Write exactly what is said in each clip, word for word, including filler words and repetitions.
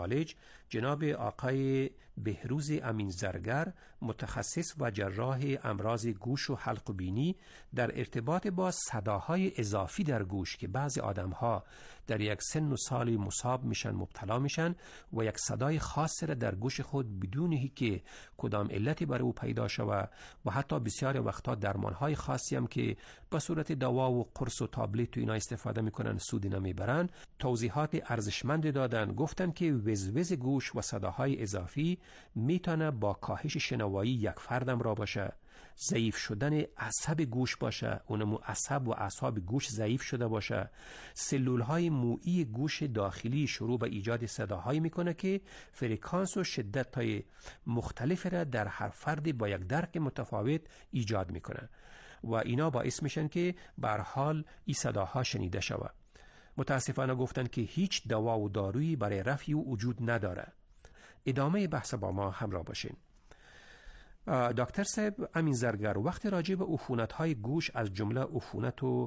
کالج جناب آقای بهروز امینزرگر، متخصص و جراح امراض گوش و حلق و بینی، در ارتباط با صداهای اضافی در گوش که بعضی آدم‌ها در یک سن و سالی مصاب میشن، مبتلا میشن و یک صدای خاص را در گوش خود بدون که کدام علتی برای او پیدا شود و حتی بسیار وقتا درمانهای خاصی هم که به صورت دوا و قرص و تابلت و اینا استفاده میکنن سودی نمیبرن، توضیحات ارزشمند دادن. گفتن که وزوز گوش و صداهای اضافی میتونه با کاهش شنوایی یک فردم را باشه، ضعیف شدن عصب گوش باشه، اونمو عصب و اعصاب گوش ضعیف شده باشه، سلولهای مویی گوش داخلی شروع به ایجاد صداهایی میکنه که فرکانس و شدت های مختلف را در هر فرد با یک درک متفاوت ایجاد میکنه و اینا باعث میشن که به هر حال این صداها شنیده شوه. متاسفانه گفتن که هیچ دوا و دارویی برای رفع او وجود نداره. ادامه بحث با ما همراه باشین. دکتر صاحب امینزرگر، وقتی راجع به عفونت‌های گوش از جمله عفونت و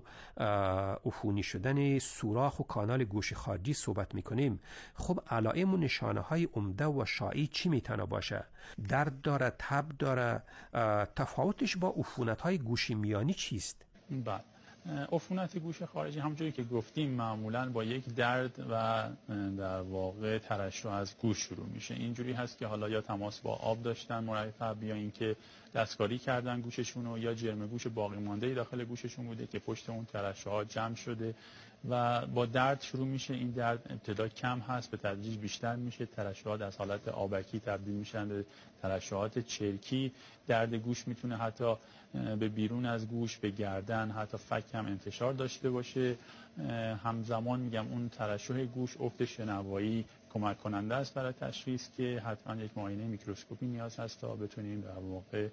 عفونی شدن سوراخ و کانال گوش خارجی صحبت میکنیم، خب علائم و نشانه‌های عمده و شایع چی میتونه باشه؟ درد داره، تب داره؟ تفاوتش با عفونت‌های گوش میانی چیست؟ بله، عفونت گوش خارجی همونجوری که گفتیم معمولاً با یک درد و در واقع ترشح از گوش شروع میشه. اینجوری هست که حالا یا تماس با آب داشتن مرتب، یا اینکه دستکاری کردن گوششون و یا جرم گوش باقی مانده داخل گوششون بوده که پشت اون ترشحات جمع شده و با درد شروع میشه. این درد ابتدا کم هست، به تدریج بیشتر میشه، ترشحات از حالت آبکی تبدیل میشن به ترشحات چرکی. درد گوش میتونه حتی به بیرون از گوش، به گردن، حتی فک هم انتشار داشته باشه. همزمان میگم اون ترشح گوش، افت شنوایی کمک کننده است برای تشخیص که حتما یک معاینه میکروسکوپی نیاز هست تا بتونیم در واقع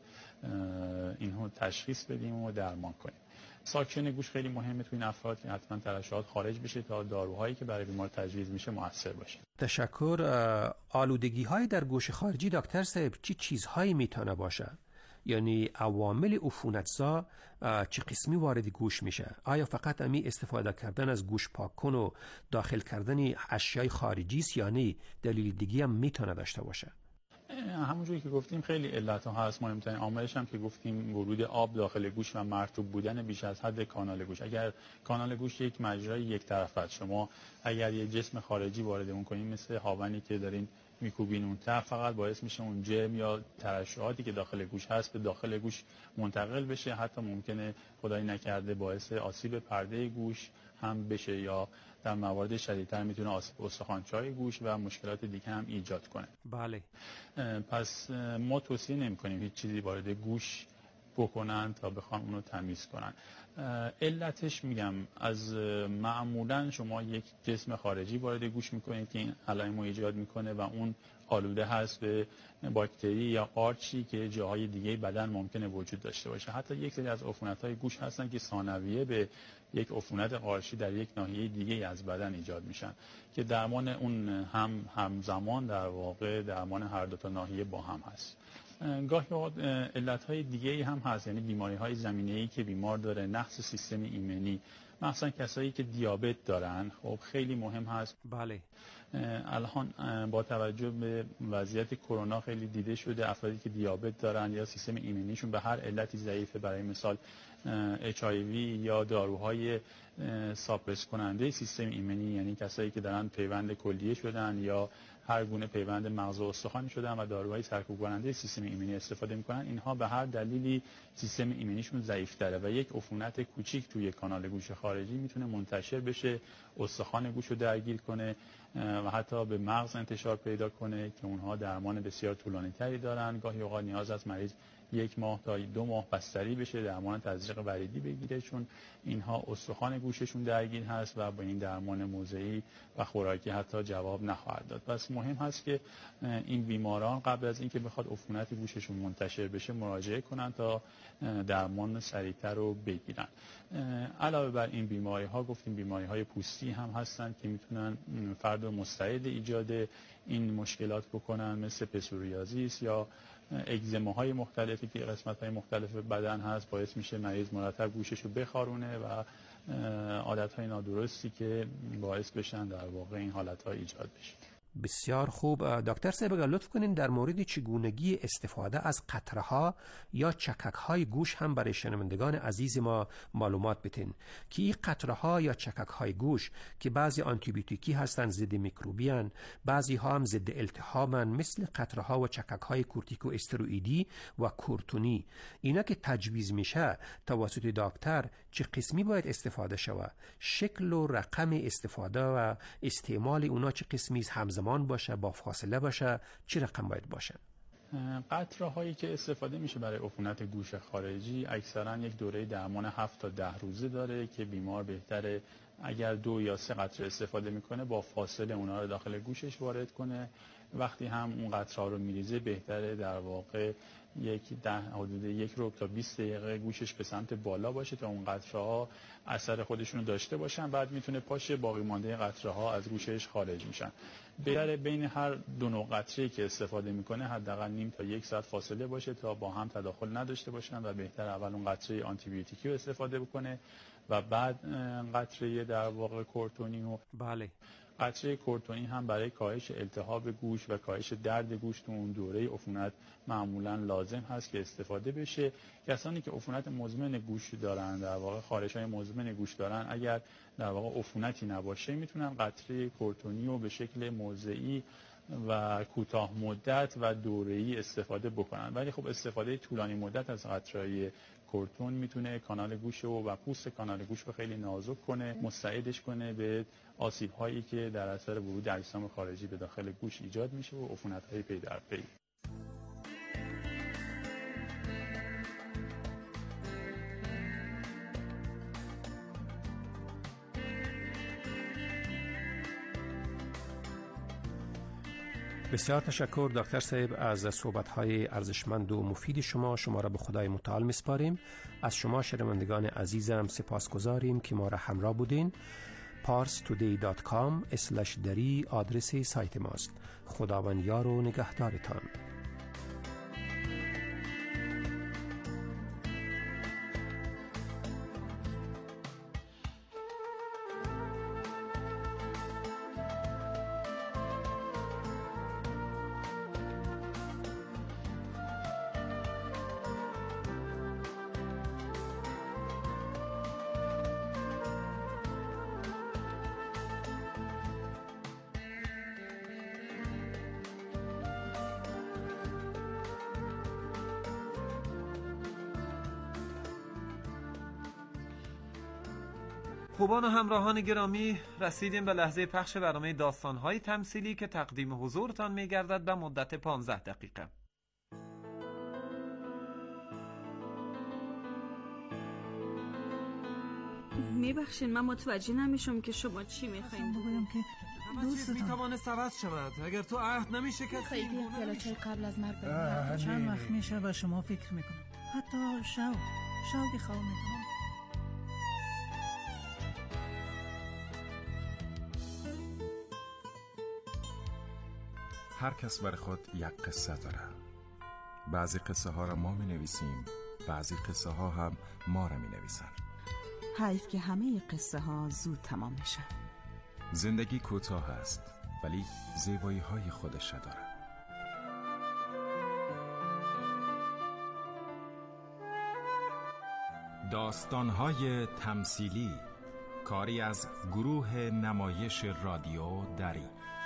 اینو تشخیص بدیم و درمان کنیم. ساکشن گوش خیلی مهمه تو این افراد که حتما ترشحات خارج بشه تا داروهایی که برای بیمار تجویز میشه مؤثر باشه. تشکر. آلودگی های در گوش خارجی دکتر صاحب چی چیزهایی میتونه باشه؟ یعنی عوامل عفونتزا چه قسمی وارد گوش میشه؟ آیا فقط امی استفاده کردن از گوش پاککن و داخل کردن اشیای خارجی است یا نه دلیل دیگه هم میتونه داشته باشه؟ همونجوری که گفتیم خیلی علت ها هست. مهمترین عاملش هم که گفتیم ورود آب داخل گوش و مرطوب بودن بیش از حد کانال گوش. اگر کانال گوش یک مجرای یک طرفه است، شما اگر یک جسم خارجی وارد اون کنین، مثل هاونی که دارین میکوبین اون طرف، فقط باعث میشه اون جرم یا ترشحاتی که داخل گوش هست به داخل گوش منتقل بشه. حتی ممکنه خدای نکرده باعث آسیب پرده گوش هم بشه یا در موارد شدیدتر میتونه آسیب استخوانچه‌های گوش و مشکلات دیگه هم ایجاد کنه. بله. پس ما توصیه نمی‌کنیم هیچ چیزی وارد گوش بکنن تا بخوان اونو تمیز کنن. علتش میگم از معمولا شما یک جسم خارجی وارد گوش میکنید که این علائم رو ایجاد میکنه و اون آلوده هست به باکتری یا قارچی که جاهای دیگه بدن ممکنه وجود داشته باشه. حتی یک سری از عفونت‌های گوش هستن که ثانویه به یک عفونت قارچی در یک ناحیه دیگه از بدن ایجاد میشن که درمان اون هم همزمان در واقع درمان هر دو تا ناحیه با هم هست. گاهی اوقات علت‌های دیگه‌ای هم هست، یعنی بیماری‌های زمینه‌ای که بیمار داره، نقص سیستم ایمنی، مثلا کسایی که دیابت دارن. خب خیلی مهم هست. بله. الان با توجه به وضعیت کرونا خیلی دیده شده افرادی که دیابت دارن یا سیستم ایمنیشون به هر علتی ضعیفه، برای مثال اچ آی وی یا داروهای ساپرس کننده سیستم ایمنی، یعنی کسایی که دارن پیوند کلیه شدن یا هر گونه پیوند مغز و استخوان شدن و داروهای سرکوب کننده سیستم ایمنی استفاده میکنن، اینها به هر دلیلی سیستم ایمنیشون ضعیف‌تره و یک عفونت کوچیک توی کانال گوش خارجی میتونه منتشر بشه، استخوان گوش رو درگیر کنه و حتی به مغز انتشار پیدا کنه که اونها درمان بسیار طولانی‌تری دارن. گاهی اوقات نیاز است مریض یک ماه تا دو ماه بستری بشه، درمان تزریق وریدی بگیره، چون اینها استخوان گوششون درگیر هست و با این درمان موضعی و خوراکی حتی جواب نخواهد داد. پس مهم هست که این بیماران قبل از اینکه بخواد عفونت گوششون منتشر بشه مراجعه کنن تا درمان سریعتر رو بگیرن. علاوه بر این بیماری ها گفتیم بیماری های پوستی هم هستن که میتونن فرد مستعد ایجاد این مشکلات بکنن، مثل پسوریازیس یا اگزماهای مختلفی که قسمت های مختلف بدن هست، باعث میشه مریض مرتب گوشش رو بخارونه و عادت های نادرستی که باعث بشن در واقع این حالت ها ایجاد بشه. بسیار خوب. دکتر صاحب اگر لطف کنین در مورد چگونگی استفاده از قطره ها یا چکک های گوش هم برای شنوندگان عزیز ما معلومات بتین که این قطره ها یا چکک های گوش که بعضی آنتی بیوتیکی هستن ضد میکروبیان، بعضی ها هم ضد التهابن، مثل قطره ها و چکک های کورتیکو استروئیدی و کورتونی، اینا که تجویز میشه توسط دکتر چه قسمی باید استفاده شود؟ شکل و رقم استفاده و استعمال اونا چه قسمی همزمان باشه، با فاصله باشه، چه رقم باید باشه؟ قطره هایی که استفاده میشه برای عفونت گوش خارجی اکثرا یک دوره درمان هفت تا ده روزه داره که بیمار بهتره اگر دو یا سه قطره استفاده میکنه با فاصله اونا رو داخل گوشش وارد کنه. وقتی هم اون قطره ها رو میریزه بهتره در واقع یک ده حدود یک رو تا بیست دقیقه گوشش به سمت بالا باشه تا اون قطره ها اثر خودشون رو داشته باشن، بعد میتونه پاشه باقی مانده قطره ها از گوشش خارج میشن. بهتره بین هر دو نوع قطره که استفاده میکنه حداقل نیم تا یک ساعت فاصله باشه تا با هم تداخل نداشته باشن و بهتر اول اون قطره آنتی بیوتیکی رو استفاده بکنه و بعد قطره در واقع کورتونی و بله قطره کورتونی هم برای کاهش التهاب گوش و کاهش درد گوش تو اون دوره عفونت معمولا لازم هست که استفاده بشه. کسانی که عفونت مزمن گوش دارن، در واقع خارش‌های مزمن گوش دارن، اگر در واقع عفونتی نباشه میتونن قطره کورتونی رو به شکل موضعی و کوتاه مدت و دوره‌ای استفاده بکنن، ولی خب استفاده طولانی مدت از قطره‌های کورتون میتونه کانال گوش و پوست کانال گوش رو خیلی نازک کنه، مستعدش کنه به آسیب هایی که در اثر ورود اجسام خارجی به داخل گوش ایجاد میشه و عفونت های پی در پی. بسیار تشکر دکتر صاحب از صحبت‌های ارزشمند و مفید شما. شما را به خدای متعال می‌سپاریم. از شما شنوندگان عزیزم سپاسگزاریم که ما را همراه بودین. پارس تودی دات کام اسلش دری آدرس سایت ماست. خداوند یار و نگهدارتان. خوبان و همراهان گرامی، رسیدیم به لحظه پخش برنامه داستان‌های تمثیلی که تقدیم حضورتان می‌گردد به مدت پانزده دقیقه. میبخشین من متوجه نمیشم که شما چی میخواین بگویم که دوستتان میتوانه عوض شود اگر تو عهد نمیشه کسی خیلی پیالا چای قبل از مرگ بریم. چند وقت میشه و شما فکر میکنم حتی شو شو که خواه میکنم. هر کس بر خود یک قصه داره. بعضی قصه ها را ما می نویسیم، بعضی قصه ها هم ما را می نویسن. حیف که همه قصه ها زود تمام میشن. زندگی کوتاه است ولی زیبایی های خودش داره. داستان های تمثیلی، کاری از گروه نمایش رادیو دری.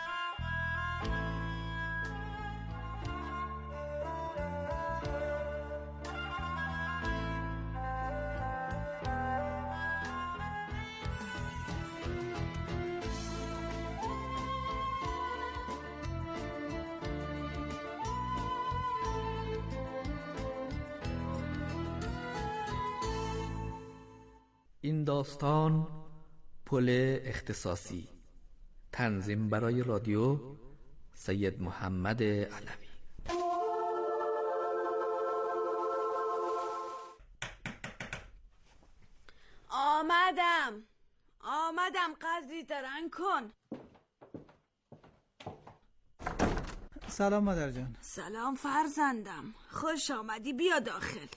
این داستان پل اختصاصی، تنظیم برای رادیو سید محمد علوی. آمدم آمدم قدری درنگ کن. سلام مادر جان. سلام فرزندم، خوش آمدی، بیا داخل.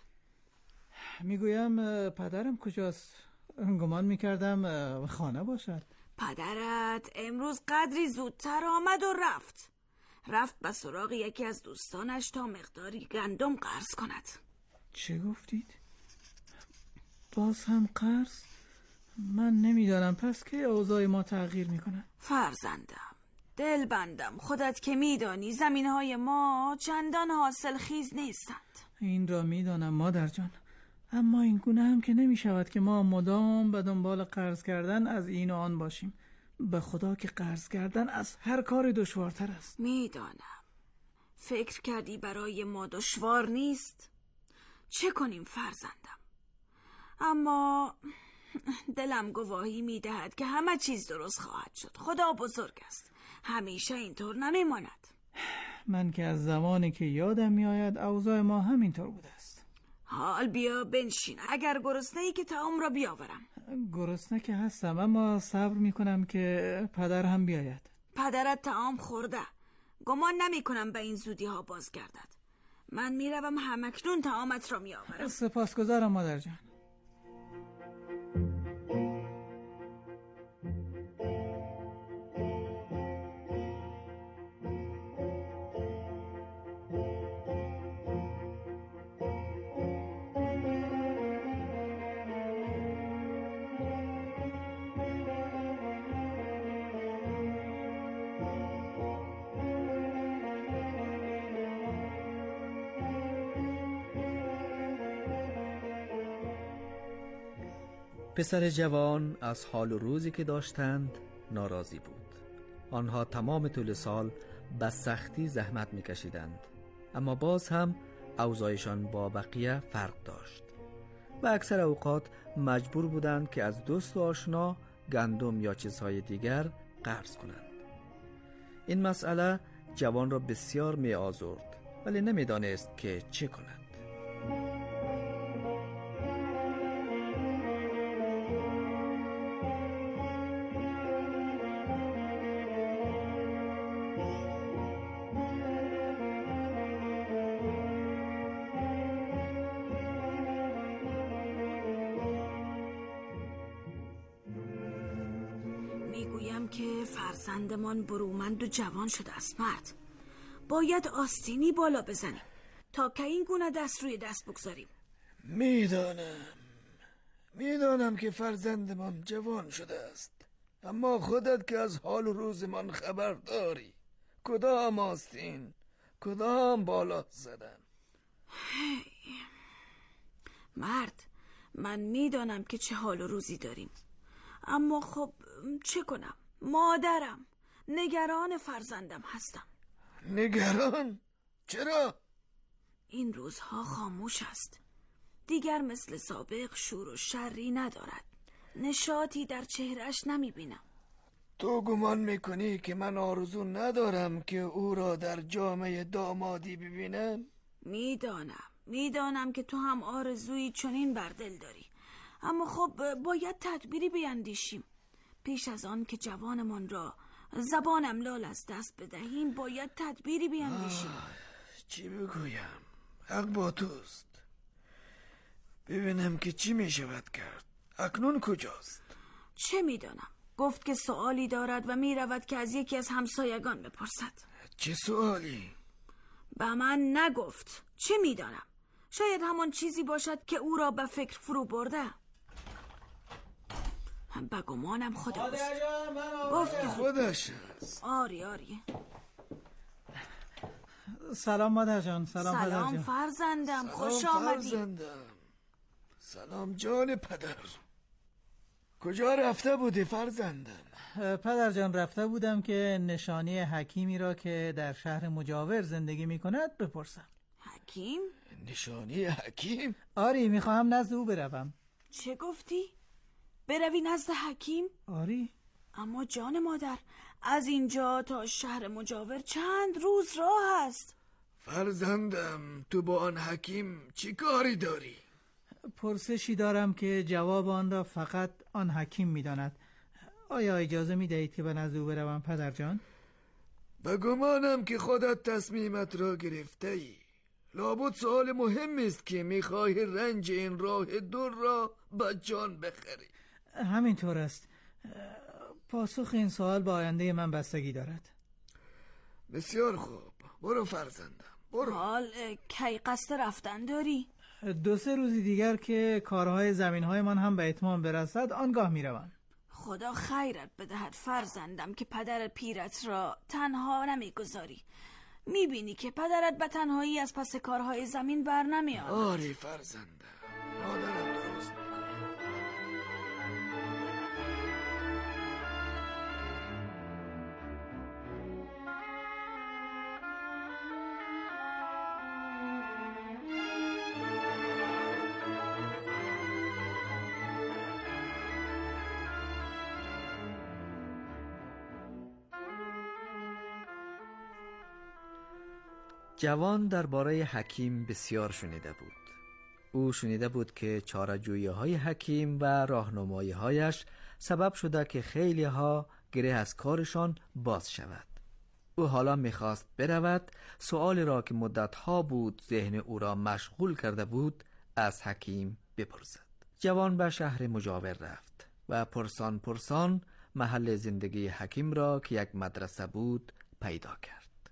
میگویم پدرم کجاست؟ گمان میکردم خانه باشد. پدرت امروز قدری زودتر آمد و رفت رفت به سراغ یکی از دوستانش تا مقداری گندم قرض کند. چه گفتید؟ باز هم قرض؟ من نمیدانم پس که اوضاع ما تغییر میکنه. فرزندم، دل بندم، خودت که میدانی زمینهای ما چندان حاصل خیز نیستند. این را میدانم مادر جان، اما این گونه هم که نمیشود که ما مدام به دنبال قرض کردن از این و آن باشیم. به خدا که قرض کردن از هر کاری دشوارتر است. میدانم. فکر کردی برای ما دشوار نیست؟ چه کنیم فرزندم؟ اما دلم گواهی میدهد که همه چیز درست خواهد شد. خدا بزرگ است، همیشه اینطور نمیماند. من که از زمانی که یادم میآید اوضاع ما همینطور بوده است. حال بیا بنشین، اگر گرسنه ای که طعام را بیاورم. گرسنه که هستم، اما صبر میکنم که پدر هم بیاید. پدرت طعام خورده، گمان نمی کنم به این زودی ها بازگردد. من میروم همکنون طعامت را میآورم. سپاسگزارم مادر جان. پسر جوان از حال و روزی که داشتند ناراضی بود. آنها تمام طول سال به سختی زحمت می‌کشیدند، اما باز هم اوضاعشان با بقیه فرق داشت و اکثر اوقات مجبور بودند که از دوست و آشنا گندم یا چیزهای دیگر قرض کنند. این مسئله جوان را بسیار می‌آزرد، ولی نمی‌دانست که چه کند. میگویم که فرزندمان برومند و جوان شده است مرد. باید آستینی بالا بزنیم تا که این گونه دست روی دست بگذاریم. میدانم میدانم که فرزندمان جوان شده است، اما خودت که از حال و روزمان خبر داری. کدام آستین، کدام بالا زدن؟ مرد، من میدانم که چه حال و روزی داریم، اما خب چه کنم؟ مادرم، نگران فرزندم هستم. نگران؟ چرا؟ این روزها خاموش است، دیگر مثل سابق شور و شری ندارد، نشاطی در چهرش نمی بینم. تو گمان میکنی که من آرزو ندارم که او را در جامعه دامادی ببینم؟ میدانم میدانم که تو هم آرزویی چنین بر دل داری، اما خب باید تدبیری بیندیشیم. پیش از آن که جوانمان را زبانم لال از دست بدهیم باید تدبیری بیندیشیم. چی بگویم؟ حق با توست. ببینم که چی می شود کرد. اکنون کجاست؟ چه میدانم، گفت که سوالی دارد و می رود که از یکی از همسایگان بپرسد. چه سوالی؟ به من نگفت. چه میدانم، شاید همان چیزی باشد که او را به فکر فرو برده. به گمانم خودش گفت که خودش است. آری آری. سلام مادر جان. سلام, سلام پدر جان. فرزندم، خوش سلام آمدی. فرزندم. سلام جان پدر. کجا رفته بودی فرزندم؟ پدر جان رفته بودم که نشانی حکیمی را که در شهر مجاور زندگی می کند بپرسم. حکیم؟ نشانی حکیم؟ آری، میخواهم نزد او بروم. چه گفتی؟ بروی نزد حکیم؟ آری. اما جان مادر، از اینجا تا شهر مجاور چند روز راه است. فرزندم، تو با آن حکیم چی کاری داری؟ پرسشی دارم که جواب آن را فقط آن حکیم میداند. آیا اجازه میدهید که به نزد او بروم پدر جان؟ به گمانم که خودت تصمیمت را گرفته ای. لابد سوال مهمی است که میخواهی رنج این راه دور را به جان بخری. همینطور است. پاسخ این سوال با آینده من بستگی دارد. بسیار خوب، برو فرزندم، برو. حال کی قصد رفتن داری؟ دو سه روزی دیگر که کارهای زمینهای من هم به اتمام برسد آنگاه میروم. خدا خیرت بدهد فرزندم که پدر پیرت را تنها نمیگذاری. میبینی که پدرت به تنهایی از پس کارهای زمین بر نمیاد. آری فرزندم، مادرم درست می‌گه. جوان درباره حکیم بسیار شنیده بود. او شنیده بود که چاره‌جویی‌های حکیم و راهنمایی‌هایش سبب شده که خیلی ها گره از کارشان باز شود. او حالا می‌خواست برود سؤالی را که مدت‌ها بود ذهن او را مشغول کرده بود از حکیم بپرسد. جوان به شهر مجاور رفت و پرسان پرسان محل زندگی حکیم را که یک مدرسه بود پیدا کرد.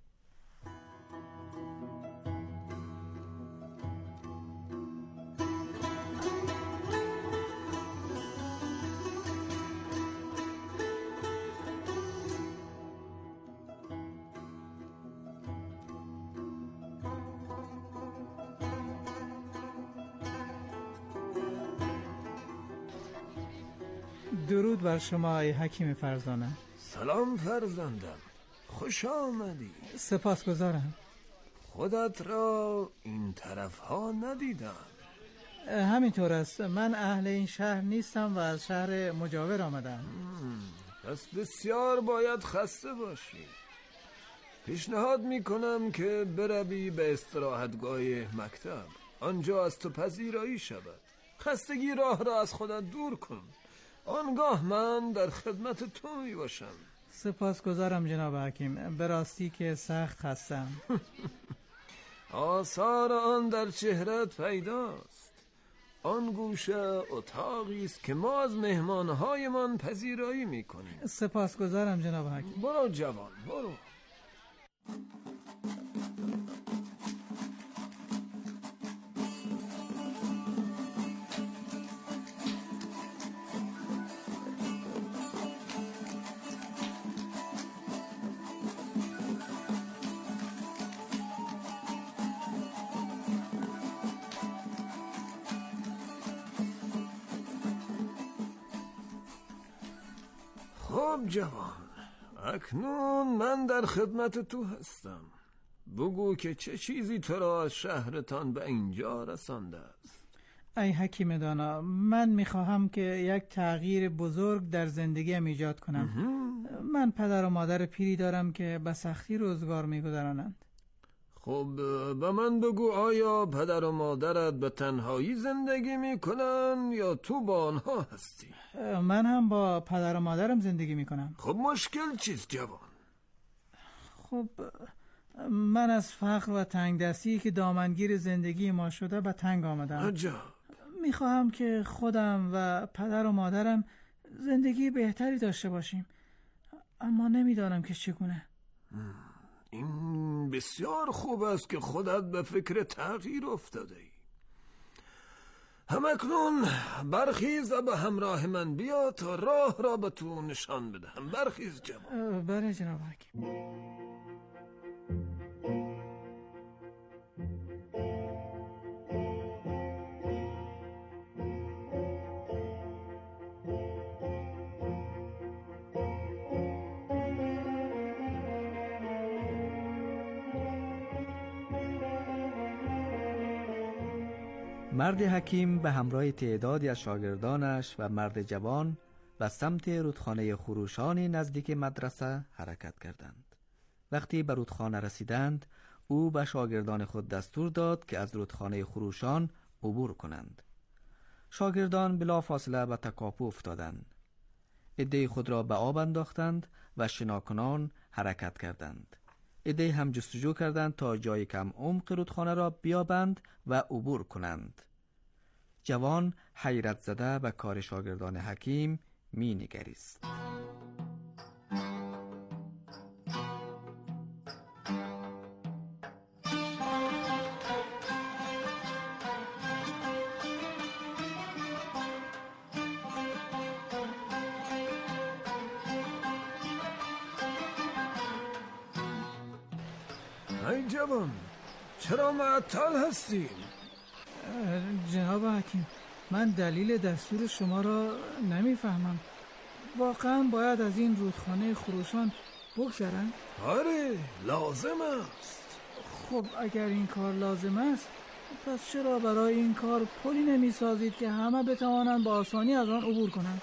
درود بر شما ای حکیم فرزانه. سلام فرزندم، خوش آمدی. سپاسگزارم. خودت را این طرف ها ندیدم. همینطور است، من اهل این شهر نیستم و از شهر مجاور آمدم. پس بسیار باید خسته باشی. پیشنهاد میکنم که بروی به استراحتگاه مکتب، آنجا از تو پذیرایی شود. خستگی راه را از خودت دور کن، آنگاه من در خدمت تو می باشم. سپاسگزارم جناب حکیم، به راستی که سخت خستم. آثار آن در چهرت پیداست. آن گوشه اتاقی است که ما از مهمانهایمان پذیرایی می کنیم. سپاسگزارم جناب حکیم. برو جوان، برو. خب جوان، اکنون من در خدمت تو هستم. بگو که چه چیزی تو را از شهرتان به اینجا رسانده است. ای حکیم دانا، من میخواهم که یک تغییر بزرگ در زندگیم ایجاد کنم. من پدر و مادر پیری دارم که به سختی روزگار میگذرانند. خب به من بگو، آیا پدر و مادرت به تنهایی زندگی میکنن یا تو با آنها هستی؟ من هم با پدر و مادرم زندگی میکنم. خب مشکل چیست جوان؟ خب من از فقر و تنگ دستی که دامنگیر زندگی ما شده به تنگ آمدم. عجب. میخواهم که خودم و پدر و مادرم زندگی بهتری داشته باشیم، اما نمیدانم که چگونه. این بسیار خوب است که خودت به فکر تغییر افتاده ای. همکنون برخیز و به همراه من بیا تا راه را به تو نشان بدهم. برخیز جوان. بله جناب حکیم. مرد حکیم به همراه تعدادی از شاگردانش و مرد جوان و سمت رودخانه خروشانی نزدیک مدرسه حرکت کردند. وقتی به رودخانه رسیدند، او به شاگردان خود دستور داد که از رودخانه خروشان عبور کنند. شاگردان بلافاصله به تکاپو افتادند. عده خود را به آب انداختند و شناکنان حرکت کردند. عده هم جستجو کردند تا جای کم عمق رودخانه را بیابند و عبور کنند. جوان حیرت زده به کار شاگردان حکیم می نگریست. ای جوان، چرا معطل هستیم؟ جناب حکیم، من دلیل دستور شما را نمیفهمم. واقعا باید از این رودخانه خروشان بگذرن؟ آره، لازم است. خب اگر این کار لازم است، پس چرا برای این کار پلی نمی سازید که همه بتوانند با آسانی از آن عبور کنند؟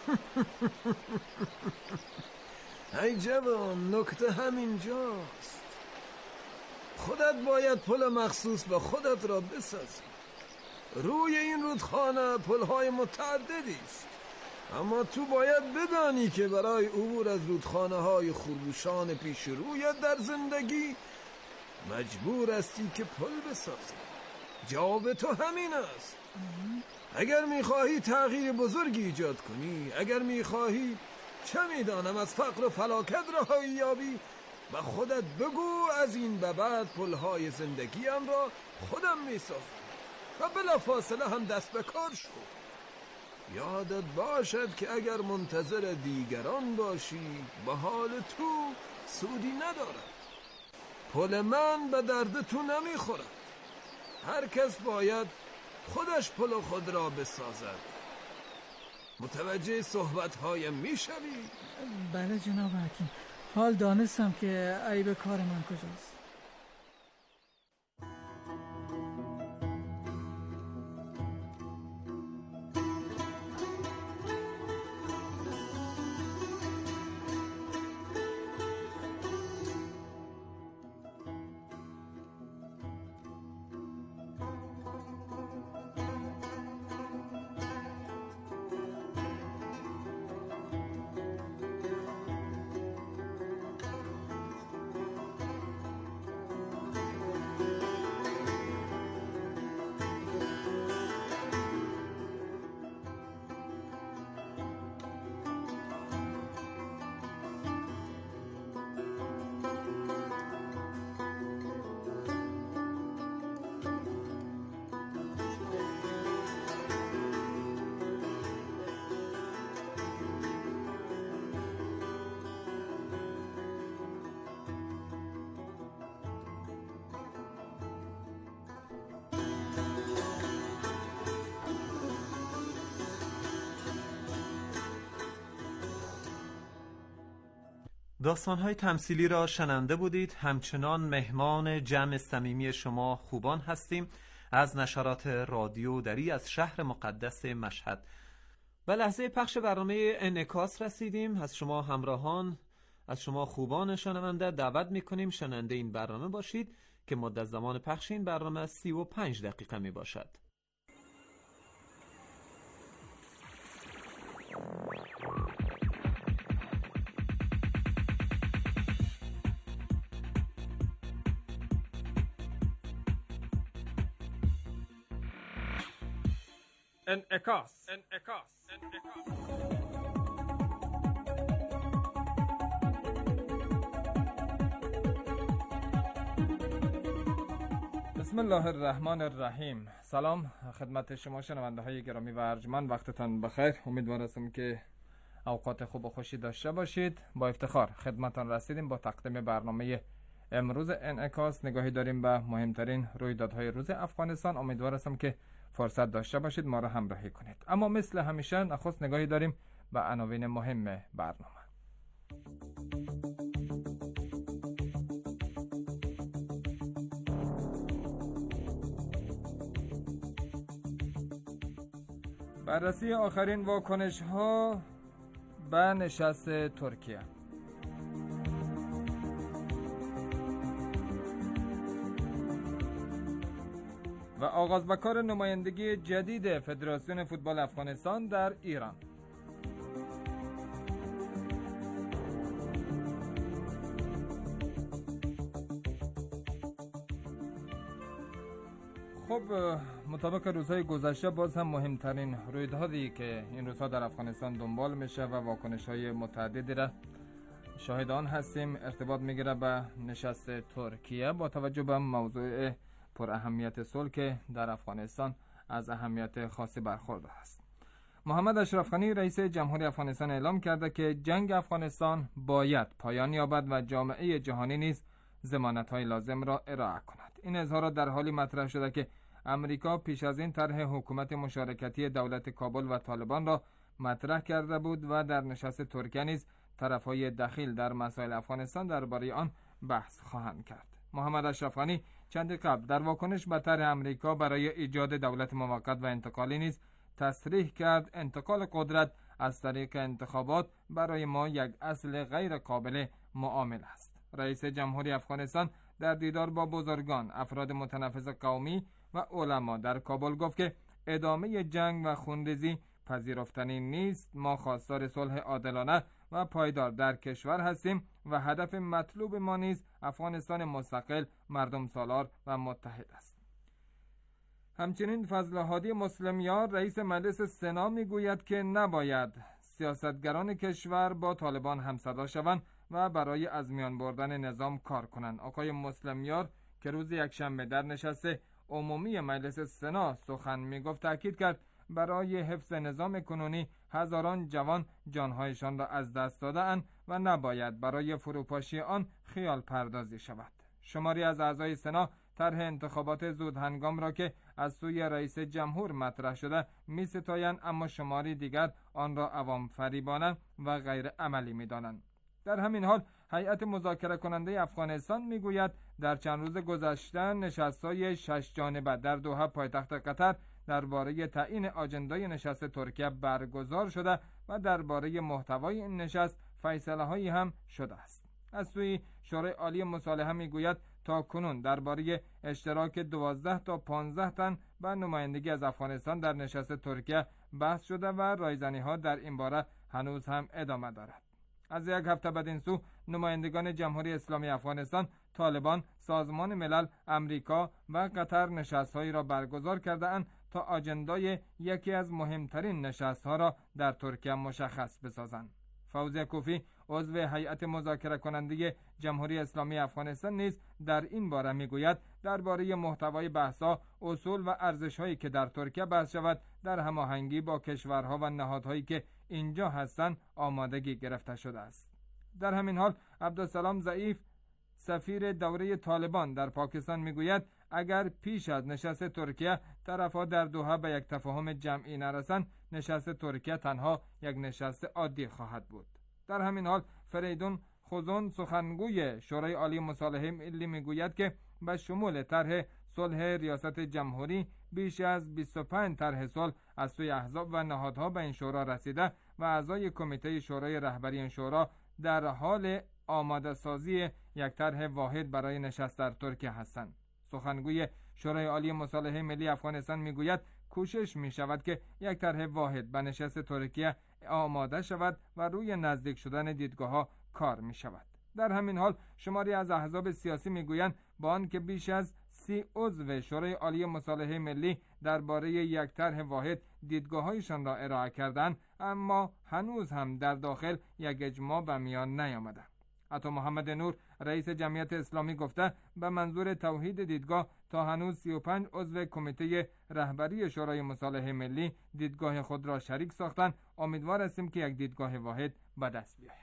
ای جوان، نکته همینجاست. خودت باید پل مخصوص به خودت را بسازی. روی این رودخانه پل‌های متعددی است، اما تو باید بدانی که برای عبور از رودخانه‌های خروشان پیش رویت در زندگی مجبور هستی که پل بسازی. جواب تو همین است. اگر میخواهی تغییر بزرگی ایجاد کنی، اگر میخواهی چه میدانم از فقر و فلاکت رهایی یابی، و خودت بگو از این به بعد پلهای زندگیم را خودم میسازم و بلا فاصله هم دست به کار شو. یادت باشد که اگر منتظر دیگران باشی به حال تو سودی ندارد. پل من به درد تو نمیخورد. هر کس باید خودش پل خود را بسازد. متوجه صحبت‌هایم میشوی؟ بله جناب حکیم، حال دانستم که عیب کار من کجاست. داستان‌های تمثیلی را شنونده بودید. همچنان مهمان جمع صمیمی شما خوبان هستیم از نشرات رادیو دری از شهر مقدس مشهد. به لحظه پخش برنامه انعکاس رسیدیم. از شما همراهان، از شما خوبان شنونده دعوت می‌کنیم شنونده این برنامه باشید که مدت زمان پخش این برنامه سی و پنج دقیقه می باشد. انعکاس انعکاس انعکاس بسم الله الرحمن الرحیم. سلام خدمت شما شنونده های گرامی و ارجمند، وقتتان بخیر. امیدوارم که اوقات خوب و خوشی داشته باشید. با افتخار خدمتان رسیدیم با تقدیم برنامه امروز انعکاس. نگاهی داریم به مهمترین رویدادهای روز افغانستان. امیدوارم که فرصت داشته باشید ما را همراهی کنید. اما مثل همیشه نخست نگاهی داریم به عناوین مهم برنامه. بررسی آخرین واکنش ها به نشست ترکیه. و آغاز به کار نمایندگی جدید فدراسیون فوتبال افغانستان در ایران. خب مطابق روزهای گذشته باز هم مهمترین رویدادی که این روزها در افغانستان دنبال میشه و واکنش‌های متعددی را شاهد آن هستیم ارتباط میگیره به نشست ترکیه با توجه به موضوع پر اهمیت صلح که در افغانستان از اهمیت خاصی برخوردار است. محمد اشرف غنی رئیس جمهوری افغانستان اعلام کرده که جنگ افغانستان باید پایان یابد و جامعه جهانی نیز ضمانت‌های لازم را ارائه کند. این اظهارات در حالی مطرح شده که امریکا پیش از این طرح حکومت مشارکتی دولت کابل و طالبان را مطرح کرده بود و در نشست ترکیه نیز طرف‌های دخیل در مسائل افغانستان درباره آن بحث خواهند کرد. محمد اشرف غنی چندی قبل در واکنش به طرح امریکا برای ایجاد دولت موقت و انتقالی نیز تصریح کرد انتقال قدرت از طریق انتخابات برای ما یک اصل غیر قابل معامله است. رئیس جمهوری افغانستان در دیدار با بزرگان، افراد متنفذ قومی و علما در کابل گفت که ادامه جنگ و خونریزی پذیرفتنی نیست. ما خواستار صلح عادلانه و پایدار در کشور هستیم و هدف مطلوب ما نیز افغانستان مستقل، مردم سالار و متحد است. همچنین فضل هادی مسلمیار رئیس مجلس سنا میگوید که نباید سیاستگران کشور با طالبان همصدا شوند و برای از میان بردن نظام کار کنند. آقای مسلمیار که روز یکشنبه در نشست عمومی مجلس سنا سخن میگفت تاکید کرد برای حفظ نظام کنونی هزاران جوان جانهایشان را از دست داده‌اند و نباید برای فروپاشی آن خیال پردازی شود. شماری از اعضای سنا طرح انتخابات زود هنگام را که از سوی رئیس جمهور مطرح شده می ستایند، اما شماری دیگر آن را عوام فریبانه و غیر عملی می دانند. در همین حال هیئت مذاکره کننده افغانستان می گوید در چند روز گذشته نشست‌های شش جانبه در دوحه پایتخت قطر درباره تعیین آجندای نشست ترکیه برگزار شده و درباره محتوای این نشست فیصله‌هایی هم شده است. از سوی شورای عالی مصالحه میگوید تا کنون درباره اشتراک دوازده تا پانزده تن به نمایندگی از افغانستان در نشست ترکیه بحث شده و رایزنی‌ها در این باره هنوز هم ادامه دارد. از یک هفته بعد این سو نمایندگان جمهوری اسلامی افغانستان، طالبان، سازمان ملل، امریکا و قطر نشست‌هایی را برگزار کرده‌اند تا آجندای یکی از مهمترین نشست‌ها را در ترکیه مشخص بسازند. فوزی کوفی عضو هیئت مذاکره کننده جمهوری اسلامی افغانستان نیز در این باره میگوید درباره محتوای بحث‌ها، اصول و ارزش‌هایی که در ترکیه بحث شود در هماهنگی با کشورها و نهادهایی که اینجا هستند آمادگی گرفته شده است. در همین حال عبدالسلام ضعیف سفیر دوره طالبان در پاکستان میگوید اگر پیش از نشست ترکیه طرف‌ها در دوحه به یک تفاهم جمعی نرسند، نشست ترکیه تنها یک نشست عادی خواهد بود. در همین حال فریدون خوزون سخنگوی شورای عالی مصالحه ملی میگوید که به شمول طرح صلح ریاست جمهوری بیش از بیست و پنج طرح صلح از سوی احزاب و نهادها به این شورا رسیده و اعضای کمیته شورای رهبری این شورا در حال آماده سازی یک طرح واحد برای نشست در ترکیه هستند. سخنگوی شورای عالی مصالحه ملی افغانستان میگوید کوشش می شود که یک طرح واحد به نشست ترکیه آماده شود و روی نزدیک شدن دیدگاه‌ها کار می شود. در همین حال شماری از احزاب سیاسی میگویند با آنکه بیش از سی عضو شورای عالی مصالحه ملی درباره یک طرح واحد دیدگاه‌هایشان را ارائه کردند، اما هنوز هم در داخل یک اجماع به میان نیامده. عطا محمد نور رئیس جمعیت اسلامی گفته به منظور توحید دیدگاه تا هنوز سی و پنج عضو کمیته رهبری شورای مصالحه ملی دیدگاه خود را شریک ساختند. امیدوار هستیم که یک دیدگاه واحد به دست بیاید.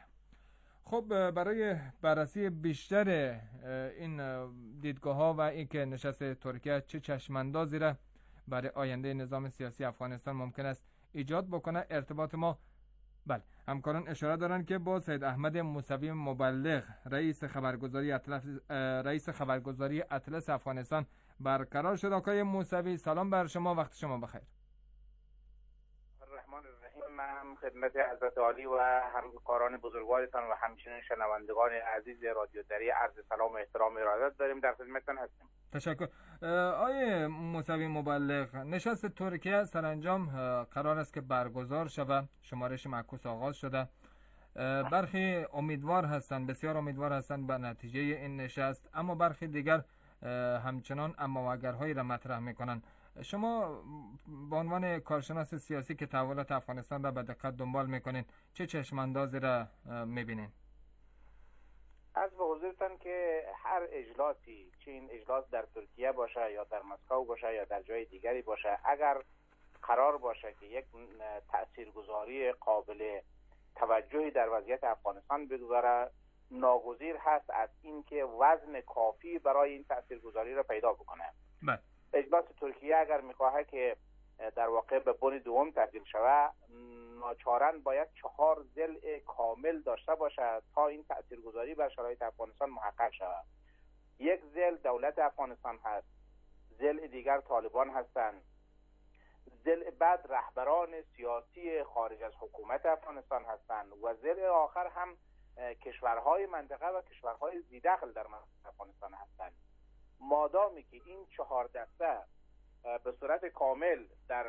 خب برای بررسی بیشتر این دیدگاه ها و اینکه نشست ترکیه چه چشماندازی را برای آینده نظام سیاسی افغانستان ممکن است ایجاد بکنه، ارتباط ما بله همکاران اشاره دارند که با سید احمد موسوی مبلغ رئیس خبرگزاری اطلس رئیس خبرگزاری اطلس افغانستان برقرار شد. آقای موسوی سلام بر شما، وقت شما بخیر. الرحمن الرحیم. من خدمت حضرت عالی و همکاران بزرگوارتان و همچنین شنوندگان عزیز رادیو دری عرض سلام و احترام و ارادت داریم. در خدمتتان هستیم. تشکر. آقای موسوی مبلغ، نشست ترکیه سرانجام قرار است که برگزار شود، شمارش معکوس آغاز شده. برخی امیدوار هستند، بسیار امیدوار هستند به نتیجه این نشست، اما برخی دیگر همچنان اما و اگرهایی را مطرح میکنند. شما به عنوان کارشناس سیاسی که تحولات افغانستان را به دقت دنبال میکنین، چه چشماندازی را میبینین؟ از به حضورتان که هر اجلاسی، چه این اجلاس در ترکیه باشه یا در مسکو باشه یا در جای دیگری باشه، اگر قرار باشه که یک تاثیرگذاری قابل توجهی در وضعیت افغانستان بگذاره، ناگزیر هست از اینکه وزن کافی برای این تاثیرگذاری را پیدا بکنه. بله. اجلاس ترکیه اگر میخواهد که در واقع به بن دوم تبدیل شود، ناچارا باید چهار ضلع کامل داشته باشد تا این تاثیرگذاری بر شرایط افغانستان محقق شود. یک ضلع دولت افغانستان هست، ضلع دیگر طالبان هستند، ضلع بعد رهبران سیاسی خارج از حکومت افغانستان هستند و ضلع آخر هم کشورهای منطقه و کشورهای ذی‌دخل در افغانستان هستند. مادامی که این چهار دسته به صورت کامل در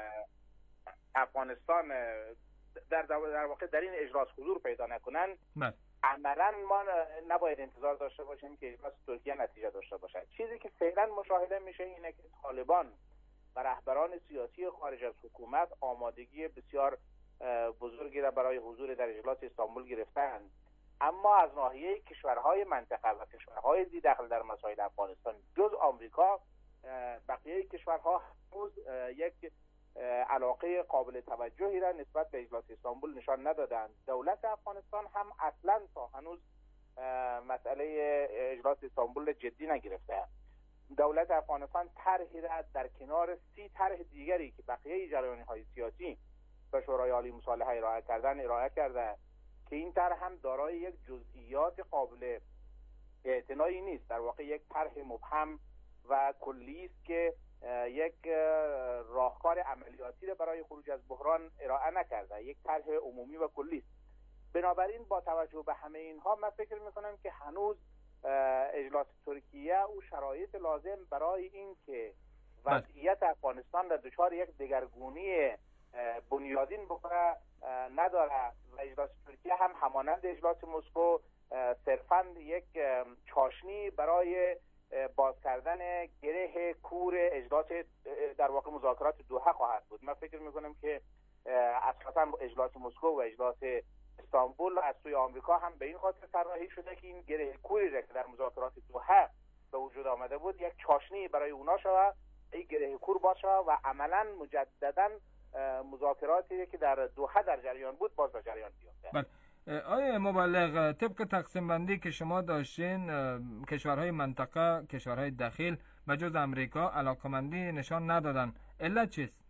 افغانستان در در واقع در این اجلاس حضور پیدا نکنند، عملا ما نباید انتظار داشته باشیم که اجلاس ترکیه نتیجه داشته باشد. چیزی که فعلا مشاهده میشه اینه که طالبان و رهبران سیاسی خارج از حکومت آمادگی بسیار بزرگی را برای حضور در اجلاس استانبول گرفتند، اما از ناحیه کشورهای منطقه و کشورهای ذی‌دخل در مسائل افغانستان جز آمریکا، بقیه کشورها هنوز یک علاقه قابل توجهی را نسبت به اجلاس استانبول نشان ندادند. دولت افغانستان هم اصلا تا هنوز مسئله اجلاس استانبول جدی نگرفته. دولت افغانستان طرحی را در کنار سی طرح دیگری که بقیه جریان‌های سیاسی به شورای عالی مصالحه ارائه کردن ارائه کرده که این طرح هم دارای یک جزئیات قابل اعتنایی نیست. در واقع یک طرح مبهم و کلی است که یک راهکار عملیاتی را برای خروج از بحران ارائه نکرده، یک طرح عمومی و کلی است. بنابراین با توجه به همه اینها من فکر می‌کنم که هنوز اجلاس ترکیه او شرایط لازم برای این که وضعیت افغانستان را دچار یک دگرگونی بنیادین بکنه نداره و اجلاس ترکیه هم همانند اجلاس مسکو صرفاً یک چاشنی برای باز کردن گره کور اجلاس در واقع مذاکرات دوحه خواهد بود. من فکر میکنم که اساساً اجلاس مسکو و اجلاس استانبول از سوی آمریکا هم به این خاطر طراحی شده که این گره کوری را که در مذاکرات دوحه به وجود آمده بود یک چاشنی برای اونا شود، این گره کور باز شود و عملاً مجدداً مذاکراتی که در دوحه در جریان بود باز به جریان بیفته. بله. آیا مبلغ طبق تقسیم بندی که شما داشتین کشورهای منطقه، کشورهای داخل و جز امریکا علاقمندی نشان ندادن، علت چیست؟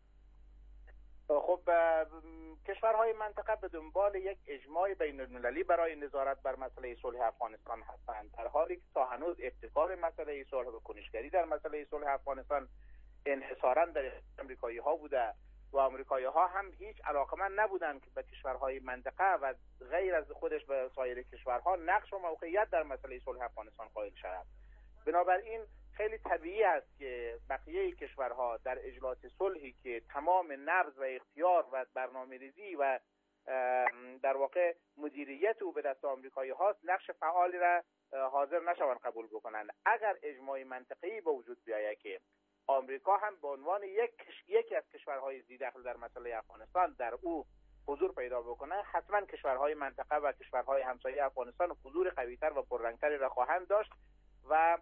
خب کشورهای منطقه به دنبال یک اجماع بین المللی برای نظارت بر مسئله صلح افغانستان هستند، در حالی که تا هنوز ابتکار مسئله صلح و کنشگری در مسئله صلح افغانستان انحصاراً در امریکایی ها بوده و آمریکایی ها هم هیچ علاقمند نبودند که به کشورهای منطقه و غیر از خودش به سایر کشورها نقش و موقعیت در مسئله صلح افغانستان قائل شود. بنابراین خیلی طبیعی است که بقیه کشورها در اجلاس صلحی که تمام نبض و اختیار و برنامه‌ریزی و در واقع مدیریت او به دست آمریکایی هاست نقش فعالی را حاضر نشوند قبول بکنند. اگر اجماع منطقه‌ای به وجود بیاید که آمریکا هم به عنوان یک یکی از کشورهای ذی‌دخل در مسئله افغانستان در او حضور پیدا بکنه، حتما کشورهای منطقه و کشورهای همسایه افغانستان حضور قوی‌تر و پررنگ‌تری را خواهند داشت و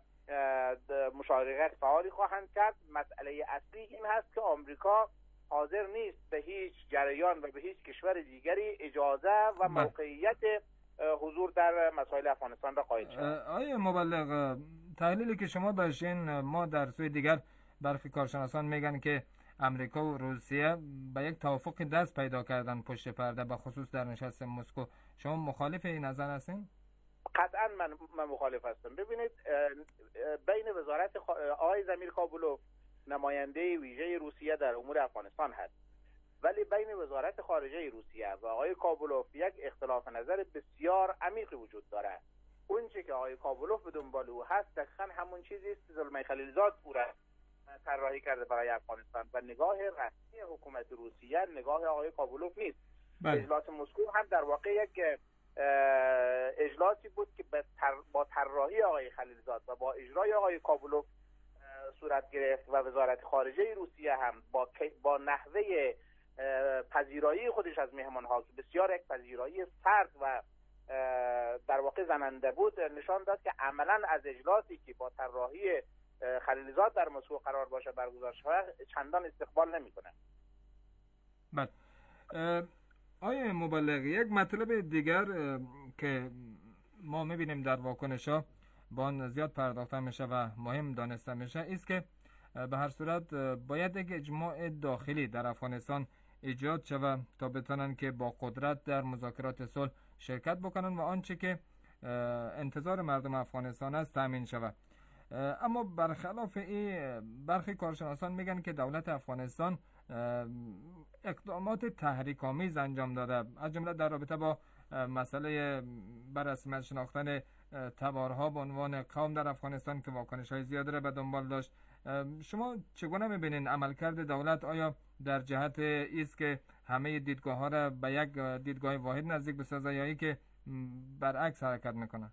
مشارکت فعالی خواهند کرد. مسئله اصلی این هست که آمریکا حاضر نیست به هیچ جریان و به هیچ کشور دیگری اجازه و موقعیت حضور در مسائل افغانستان را قائل شود. آیا مبلغ تحلیلی که شما داشتین، ما در سوی دیگر برخی کارشناسان میگن که امریکا و روسیه به یک توافق دست پیدا کردن پشت پرده، به خصوص در نشست مسکو. شما مخالف این نظر هستین؟ قطعا من, من مخالف هستم. ببینید بین وزارت خ... آقای زمیر کابولوف نماینده ویژه روسیه در امور افغانستان هست، ولی بین وزارت خارجه روسیه و آقای کابولوف یک اختلاف نظر بسیار عمیقی وجود دارد. اون چیزی که آقای کابولوف به دنبال او هست دقیقاً همون چیزی است که زلمه خلیلزاد او را طراحی کرده برای افغانستان و نگاه رسمی حکومت روسیه نگاه آقای کابولوف نیست. اجلاس مسکو هم در واقع یک اجلاسی بود که با طراحی آقای خلیلزاد و با اجرای آقای کابولوف صورت گرفت و وزارت خارجه روسیه هم با با نحوه پذیرایی خودش از مهمان‌ها بسیار یک پذیرایی سرد و در واقع زننده بود نشان داد که عملاً از اجلاسی که با طراحی خلیلزاد در مسکو قرار باشه برگزار شود چندان استقبال نمی‌کنه. بله. آیا مبلغ یک مطلب دیگر که ما میبینیم در واکنش‌ها با آن زیاد پرداخته میشه و مهم دانسته میشه است که به هر صورت باید یک اجماع داخلی در افغانستان ایجاد شود تا بتونن که با قدرت در مذاکرات صلح شرکت بکنن و آنچه که انتظار مردم افغانستان است تامین شود. اما برخلاف این برخی کارشناسان میگن که دولت افغانستان اقدامات تحریک‌آمیز انجام داده، از جمله در رابطه با مسئله بر رسمیت شناختن تبارها به عنوان قوم در افغانستان که واکنش‌های زیاد را به دنبال داشت. شما چگونه می‌بینید عملکرد دولت؟ آیا در جهت است که همه دیدگاه‌ها را به یک دیدگاه واحد نزدیک بسازه یا ای که برعکس حرکت میکنه؟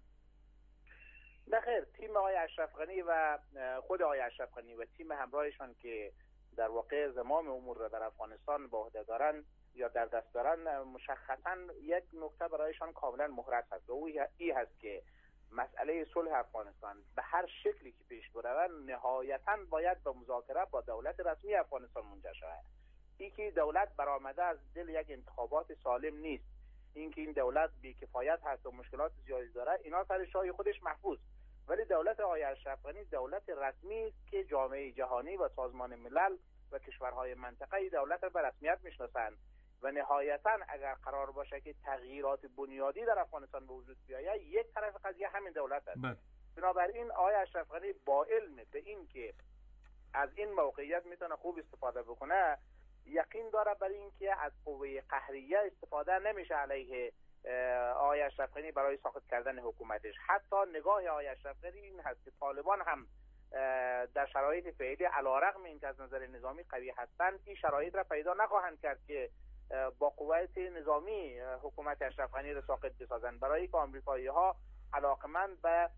بخیر، تیم آقای اشرف غنی و خود آقای اشرف غنی و تیم همراهشان که در واقع زمام امور را در افغانستان به عهده دارن یا در دست دارن، مشخصا یک نکته برایشان کاملا محرز هست و او ای هست که مسئله صلح افغانستان به هر شکلی که پیش برود نهایتا باید به مذاکره با دولت رسمی افغانستان منجر شود. ای که دولت برآمده از دل یک انتخابات سالم نیست، اینکه این دولت بی‌کفایت هست و مشکلات زیادی داره، اینا سر جای خودش محفوظ، ولی دولت آقای اشرف غنی دولت رسمی است که جامعه جهانی و سازمان ملل و کشورهای منطقه دولت را به رسمیت میشناسند و نهایتا اگر قرار باشه که تغییرات بنیادی در افغانستان به وجود بیاید، یک طرف قضیه همین دولت است. بنابراین آقای اشرف غنی با علم به این که از این موقعیت میتونه خوب استفاده بکنه، یقین داره برای اینکه از قوه قهریه استفاده نمیشه علیه آقای اشرف غنی برای ساخت کردن حکومتش. حتی نگاه آقای اشرف غنی این هست که طالبان هم در شرایط فعلی علیرغم اینکه از نظر نظامی قوی هستند، این شرایط را پیدا نخواهند کرد که با قوت نظامی حکومت اشرف غنی را ساقط بسازند، برای که آمریکایی ها علاقمند به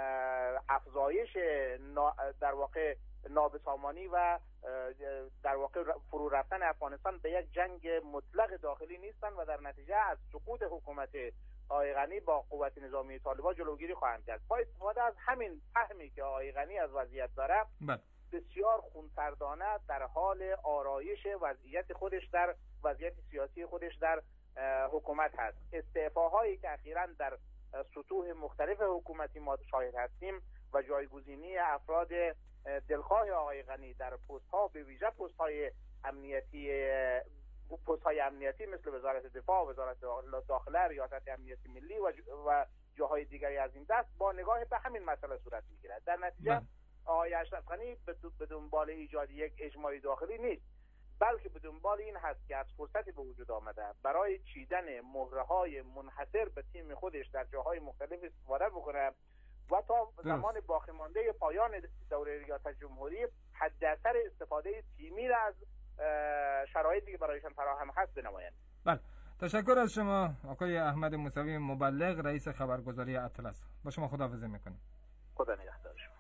افزایش در واقع نابسامانی و در واقع فرو رفتن افغانستان به یک جنگ مطلق داخلی نیستند و در نتیجه از سقوط حکومت آقای غنی با قوت نظامی طالبان جلوگیری خواهند کرد. با استفاده از همین فهمی که آقای غنی از وضعیت داره، بسیار خونسردانه در حال آرایش وضعیت خودش در وضعیت سیاسی خودش در حکومت هست. استعفاهایی که اخیراً در سطوح مختلف حکومتی ما شاهد هستیم و جایگزینی افراد دلخواه آقای غنی در پست ها، به ویژه پست های امنیتی پست های امنیتی مثل وزارت دفاع، وزارت داخله، ریاست امنیتی ملی و, و جاهای دیگری از این دست، با نگاه به همین مسئله صورت میگیرد. در نتیجه آقای اشرف غنی به دنبال ایجاد یک اجماع داخلی نیست، بلکه به دنبال این هست که از فرصتی به وجود آمده برای چیدن مهره‌های منحصر به تیم خودش در جاهای مختلف استفاده بکنه و تا زمان باقی مانده پایان دوره ریاست جمهوری حداکثر استفاده تیمی را از شرایطی که برایشان فراهم هست بنمایند. بله، تشکر از شما آقای احمد موسوی مبلغ، رئیس خبرگزاری اطلس. با شما خداحافظی میکنم. خدا نگهدار شما.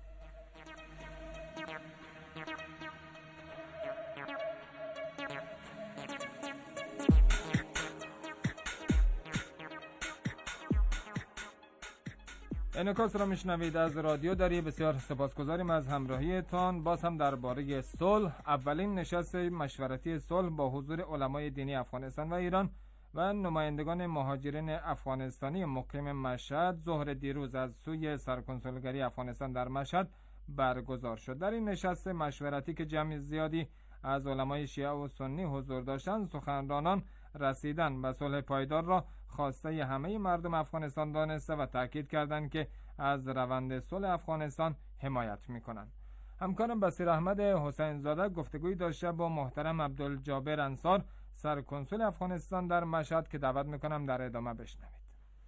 انعکاس را میشنوید از رادیو دری. بسیار سپاسگزاریم از همراهیتان. باز هم درباره صلح، اولین نشست مشورتی صلح با حضور علمای دینی افغانستان و ایران و نمایندگان مهاجرین افغانستانی مقیم مشهد ظهر دیروز از سوی سرکنسولگری افغانستان در مشهد برگزار شد. در این نشست مشورتی که جمع زیادی از علمای شیعه و سنی حضور داشتند، سخنرانان رسیدن به صلح پایدار را خواسته همه مردم افغانستان دانسته و تاکید کردند که از روند صلح افغانستان حمایت می‌کنند. همکارم بصیر احمد حسین زاده گفتگوی داشته با محترم عبدالجابر انصار، سرکنسول افغانستان در مشهد، که دعوت می‌کنم در ادامه بشنوید.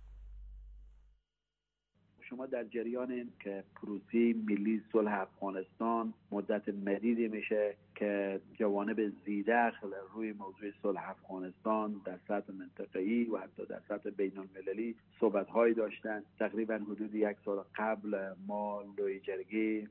شما در جریان که پروسه ملی صلح افغانستان مدت مدیدی میشه که جوانب زیرخل روی موضوع صلح افغانستان در سطح منطقه‌ای و حتی در سطح بین المللی صحبت‌هایی داشتن. تقریبا حدود یک سال قبل ما لوی جرگه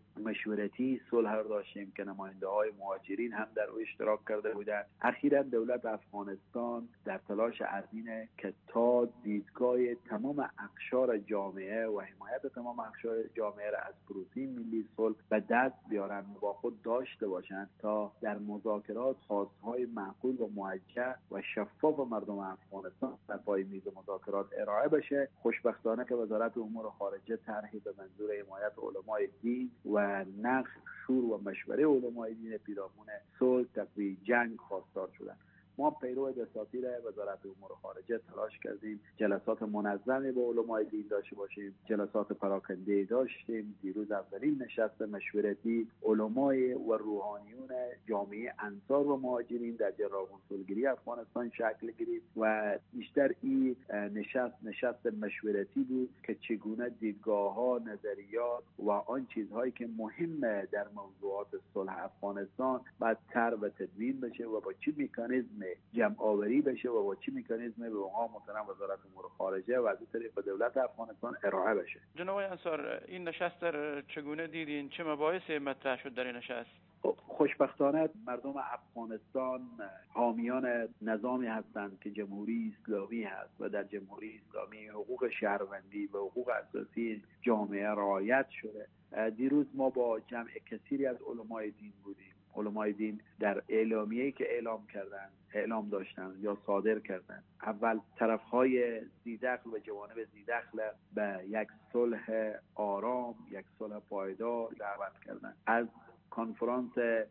مشورتی صلح را داشتیم که نماینده های مهاجرین هم در او اشتراک کرده بودند. اخیراً دولت افغانستان در تلاش عظیمه که تا دیدگاه تمام اقشار جامعه و حمایت تمام اقشار جامعه را از پروسه ملی صلح به دست بیارن و با خود داشته باشند تا در مذاکرات خواستهای معقول و موجه و شفاف مردم افغانستان در پای میز مذاکرات ارائه بشه. خوشبختانه که وزارت امور خارجه طرحی به منظور حمایت علمای دین و نقش شور و مشوره علمای دین پیرامون صلح تقوی جنگ خواستار شدند. ما پیرو دساتیر وزارت امور خارجه تلاش کردیم جلسات منظمی با علمای دین داشته باشیم، جلسات پراکنده داشتیم. دیروز اولین نشست مشورتی علمای و روحانیون جامعه انصار و مهاجرین در جنرال کنسولگری افغانستان شکل گرفت و بیشتر این نشست نشست مشورتی بود که چگونه دیدگاه‌ها، نظریات و آن چیزهایی که مهمه در موضوعات صلح افغانستان باید طرح و تدوین بشه و با چه مکانیزم جمع آوری بشه و با چه مکانیزم به اونها محترم وزارت امور خارجه و از طریق به دولت افغانستان ارائه بشه. جناب انصار، این نشست در چگونه دیدین؟ چه مباحثی مطرح شد در این نشست؟ خوشبختانه مردم افغانستان حامیان نظامی هستند که جمهوری اسلامی هست و در جمهوری اسلامی حقوق شهروندی و حقوق اساسی جامعه رعایت شده. دیروز ما با جمع کثیری از علمای دین بودیم. علمای دین در اعلامیه‌ای که اعلام کردن اعلام داشتن یا صادر کردن، اول طرفهای ذی‌دخل و جوانب ذی‌دخل به یک صلح آرام، یک صلح پایدار دعوت کردن. از کنفرانس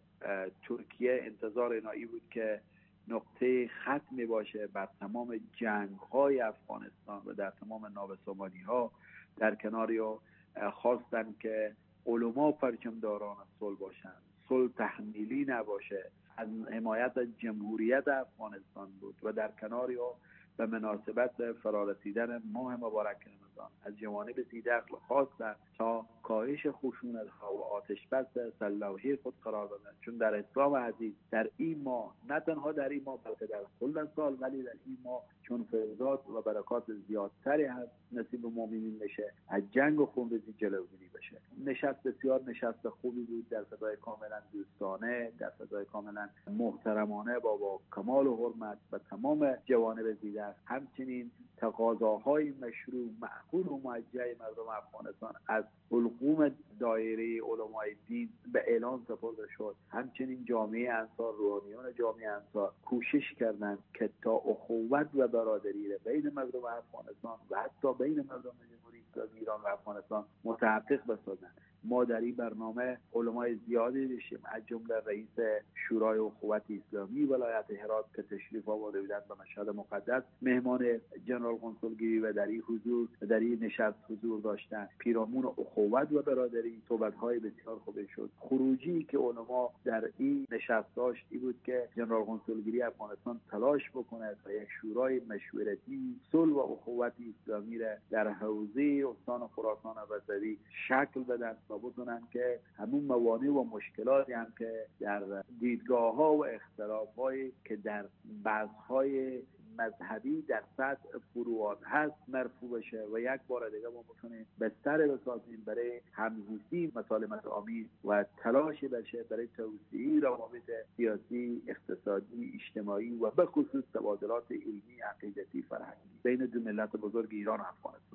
ترکیه انتظار اینایی بود که نقطه ختمی باشه بر تمام جنگ‌های افغانستان و در تمام نابسامانی‌ها. در کناری خواستن که علما پرچمداران صلح باشند، صلح تحمیلی نباشه، از حمایت از جمهوریت افغانستان بود و در کناری به مناسبت فرارسیدن ماه مبارک رمضان از جوانب ذی‌دخل خواستن تا کاهش خشونت ها و آتش بس سلاحی خود قرار بدن، چون در اسلام عزیز در این ماه، نه تنها در این ماه بلکه در کل سال، ولی در این ماه چون فیضات و برکات زیادتری هست نصیب مؤمنین بشه، از جنگ و خونریزی جلوگیری بشه. نشست بسیار نشست خوبی بود، در فضای کاملا دوستانه، در فضای کاملا محترمانه با با کمال و حرمت و تمام جوانب ذی‌دخل. همچنین تقاضاهای مشروع معقول و موجه مردم افغانستان از حلقوم دایره علمای دین به اعلان سپرده شد. همچنین جامعه انصار، روحانیون جامعه انصار کوشش کردند که تا اخوت و برادری بین مردم افغانستان و حتی بین مردم جمهوری اسلامی ایران و افغانستان متحقق بسازند. ما در این برنامه علمای زیادی داشتیم، از جمله رئیس شورای اخوت اسلامی ولایت هرات که تشریف آورده بودند به مشهد مقدس، مهمان جنرال کنسولگری و در این حضور در این نشست حضور داشتند. پیرامون اخوت و برادری صحبت‌های بسیار خوبی شد. خروجی که علما در این نشست داشت این بود که جنرال کنسولگری افغانستان تلاش بکنه تا یک شورای مشورتی صلح و اخوت اسلامی را در حوزه استان خراسان رضوی شکل بدن و بتونن که همون موانع و مشکلاتی هم که در دیدگاه‌ها و اختلاف‌هایی که در بحث‌های مذهبی در سطح فروعات هست مرفوع بشه و یک بار دیگه ما بتونیم بستر بسازیم برای همزیستی مسالمت آمیز و تلاش بشه برای توسعه روابط سیاسی، اقتصادی، اجتماعی و به خصوص تبادلات علمی، عقیدتی، فرهنگی بین دو ملت بزرگ ایران و افغانستان.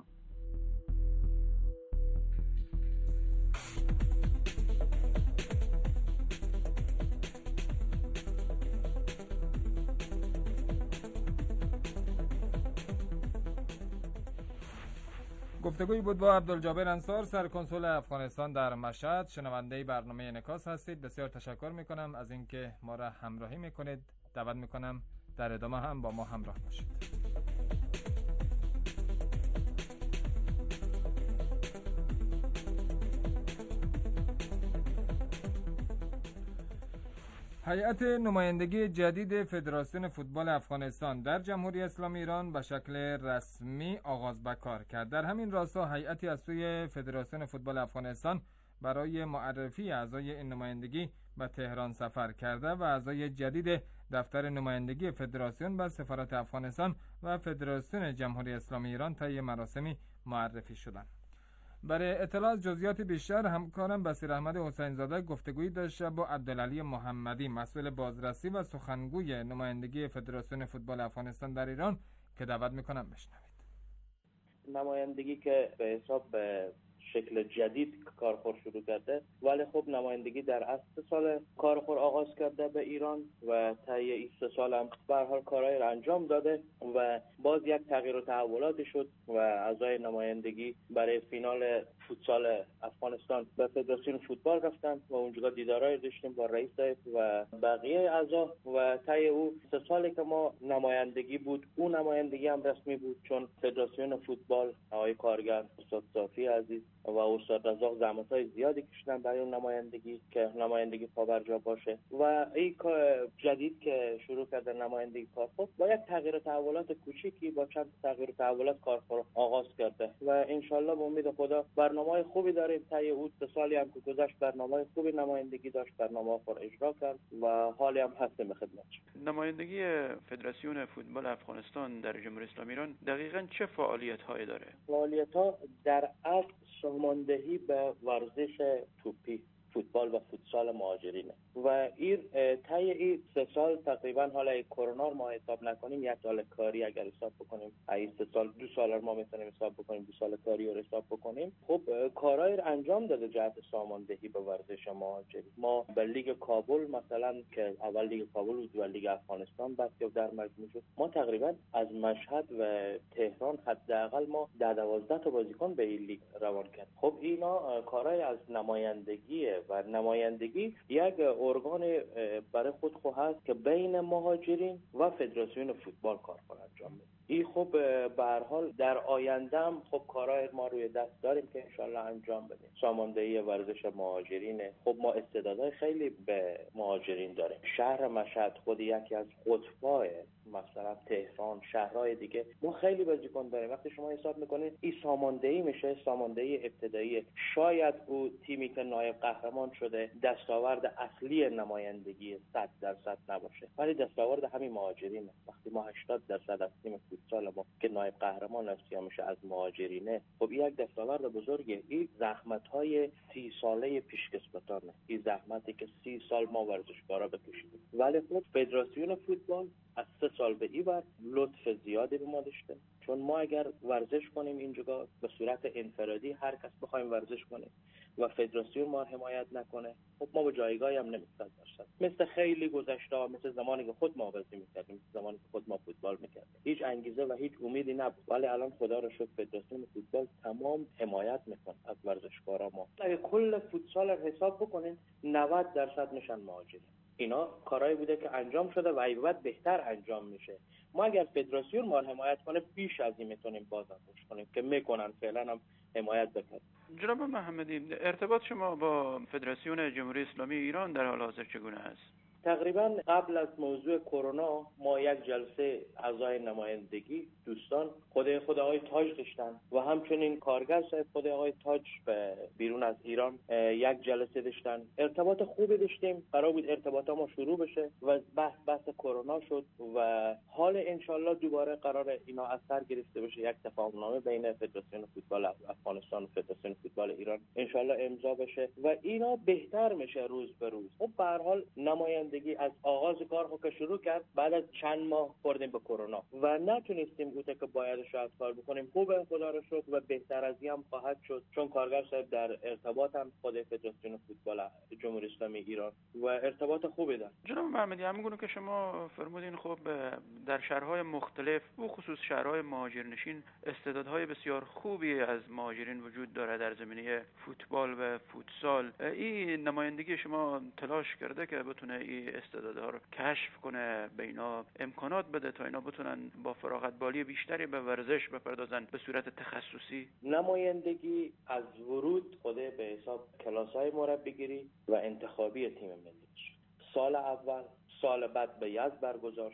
گفتگویی بود با عبدالجابر انصار، سرکنسول افغانستان در مشهد. شنونده برنامه انعکاس هستید. بسیار تشکر میکنم از اینکه ما را همراهی میکنید. دعوت میکنم در ادامه هم با ما همراه باشید. هیئت نمایندگی جدید فدراسیون فوتبال افغانستان در جمهوری اسلامی ایران به شکل رسمی آغاز به کار کرد. در همین راستا هیئتی از سوی فدراسیون فوتبال افغانستان برای معرفی اعضای این نمایندگی به تهران سفر کرده و اعضای جدید دفتر نمایندگی فدراسیون به سفارت افغانستان و فدراسیون جمهوری اسلامی ایران طی مراسمی معرفی شدند. برای اطلاع از جزئیات بیشتر همکارم بصیر احمد حسین زاده گفتگویی داشته با عبدالعلی محمدی، مسئول بازرسی و سخنگوی نمایندگی فدراسیون فوتبال افغانستان در ایران که دعوت میکنم بشنوید. نمایندگی که به حساب به شکل جدید کارخور شروع کرده، ولی خب نمایندگی در اصل سه سال کارخور آغاز کرده به ایران و طی این سه سال هم به هر حال کارهای را انجام داده و باز یک تغییر و تحولاتی شد و اعضای نمایندگی برای فینال فوتسال افغانستان به فدراسیون فوتبال رفتن و اونجا دیدارای داشتیم با رئیس و بقیه اعضا و طی او سه سالی که ما نمایندگی بود، اون نمایندگی هم رسمی بود، چون فدراسیون فوتبال آقای کارگر، استاد صافی عزیز و استاد رزاق زحمت‌های زیادی کشیدن برای اون نمایندگی که نمایندگی پابرجا باشه و این جدید که شروع کرده نمایندگی کارخور با یک تغییر و تحولات کوچیکی با چند تغییر و تحولات کارخور آغاز کرده و انشالله به امید خدا برنامه خوبی داریم. طی اون سه سالی هم که گذشت برنامه خوبی نمایندگی داشت، برنامه خور اجرا کرد و حالی هم هستیم به خدمت. نمایندگی فدراسیون فوتبال افغانستان در جمهوری اسلامی ایران دقیقاً چه فعالیت‌هایی داره؟ فعالیت‌ها در اصل ساماندهی به ورزش توپی، فوتبال و فوتسال مهاجرینه و این طی این سه سال تقریبا حالا کرونا رو ما حساب نکنیم یک سال کاری اگر حساب بکنیم، این سه سال دو سال رو ما میتونیم حساب بکنیم، دو سال کاری رو حساب بکنیم. خب کارهای رو انجام داده جهت ساماندهی به ورزش مهاجرین. ما به لیگ کابل مثلا که اول لیگ کابل بود و لیگ افغانستان بعد که در مجموع شد، ما تقریبا از مشهد و تهران حداقل ما ده دوازده تا بازیکن به این لیگ روان کرد. خب اینا کارهای از نمایندگیه و نمایندگی یک ارگان برای خود خو هست که بین مهاجرین و فدراسیون فوتبال کار انجام میده. این خب به هر حال در آینده هم خب کارهای ما روی دست داریم که انشالله انجام بدیم. ساماندهی ورزش مهاجرینه. خب ما استعدادهای خیلی به مهاجرین داریم. شهر مشهد خود یکی از قطب‌های مثلا تهران، شهرهای دیگه ما خیلی بازیکن داریم. وقتی شما حساب میکنید این ساماندهی میشه، ساماندهی ابتدایی. شاید او تیمی که نایب قهرمان شده دستاورد اصلی نمایندگی صد درصد نباشه، ولی دستاورد همین مهاجرینه. وقتی ما هشتاد درصد از تیم فوتسال ما که نایب قهرمان است یا میشه از مهاجرینه، خب یک دستاورد بزرگه. این زحمت‌های سی ساله پیشکسوتانه، این زحمتی که سی سال ما ورزشکارا بکشیدیم. ولی خب فدراسیون فوتبال از سه سال به این ور لطف زیادی به ما داشته، چون ما اگر ورزش کنیم اینجا به صورت انفرادی هر کس بخوایم ورزش کنیم و فدراسیون ما حمایت نکنه، خب ما به جایگاهی هم نمی‌رسیم درصد. مثل خیلی گذشته، مثل زمانی که خود ما بازی می‌کردیم، زمانی که خود ما فوتبال می‌کردیم، هیچ انگیزه و هیچ امیدی نبود، ولی الان خدا رو شکر فدراسیون فوتبال تمام حمایت می‌کنه از ورزشکارا ما. اگه کل فوتسال رو حساب بکنین نود درصد میشن مهاجرین. اینا کارهایی بوده که انجام شده و بعد بهتر انجام میشه. ما اگر فدراسیون ما حمایت کنه بیش از این میتونیم بازنمایش کنیم که میکنن، فعلا هم حمایت بکنن. جناب محمدی، ارتباط شما با فدراسیون جمهوری اسلامی ایران در حال حاضر چگونه است؟ تقریبا قبل از موضوع کرونا ما یک جلسه اعضای نمایندگی دوستان خود خود آقای تاج داشتن و همچنین کارگر صاحب خود آقای تاج به بیرون از ایران یک جلسه داشتن. ارتباط خوبی داشتیم، قرار بود ارتباط ما شروع بشه و بحث بحث کرونا شد و حال انشالله دوباره قرار اینا از سر گرفته بشه، یک تفاهمنامه بین فدراسیون فوتبال افغانستان و فدراسیون فوتبال ایران انشالله امضا بشه و اینا بهتر میشه روز به روز. خب به هر حال نمایندگی از آغاز کار خود که شروع کرد، بعد از چند ماه خوردیم به کرونا و نتونستیم اوته که باید شاید کار بکنیم. خوبه خدا رو شکر و بهتر از این هم خواهد شد، چون کارگر صاحب در ارتباط هم خود فدراسیون فوتبال جمهوری اسلامی ایران و ارتباط خوبی دارد. جناب محمدی، همونگونه که شما فرمودین خب در شهرهای مختلف و خصوص شهرهای مهاجرنشین استعدادهای بسیار خوبی از مهاجرین وجود داره در زمینه فوتبال و فوتسال. این نمایندگی شما تلاش کرده که بتونه این استعدادها رو کشف کنه، به اینا امکانات بده تا اینا بتونن با فراغت بالی بیشتری به ورزش بپردازن به صورت تخصصی؟ نمایندگی از ورود خود به حساب کلاس‌های مربیگری و انتخابی تیم ملی. سال اول، سال بعد به یزد برگزار شد،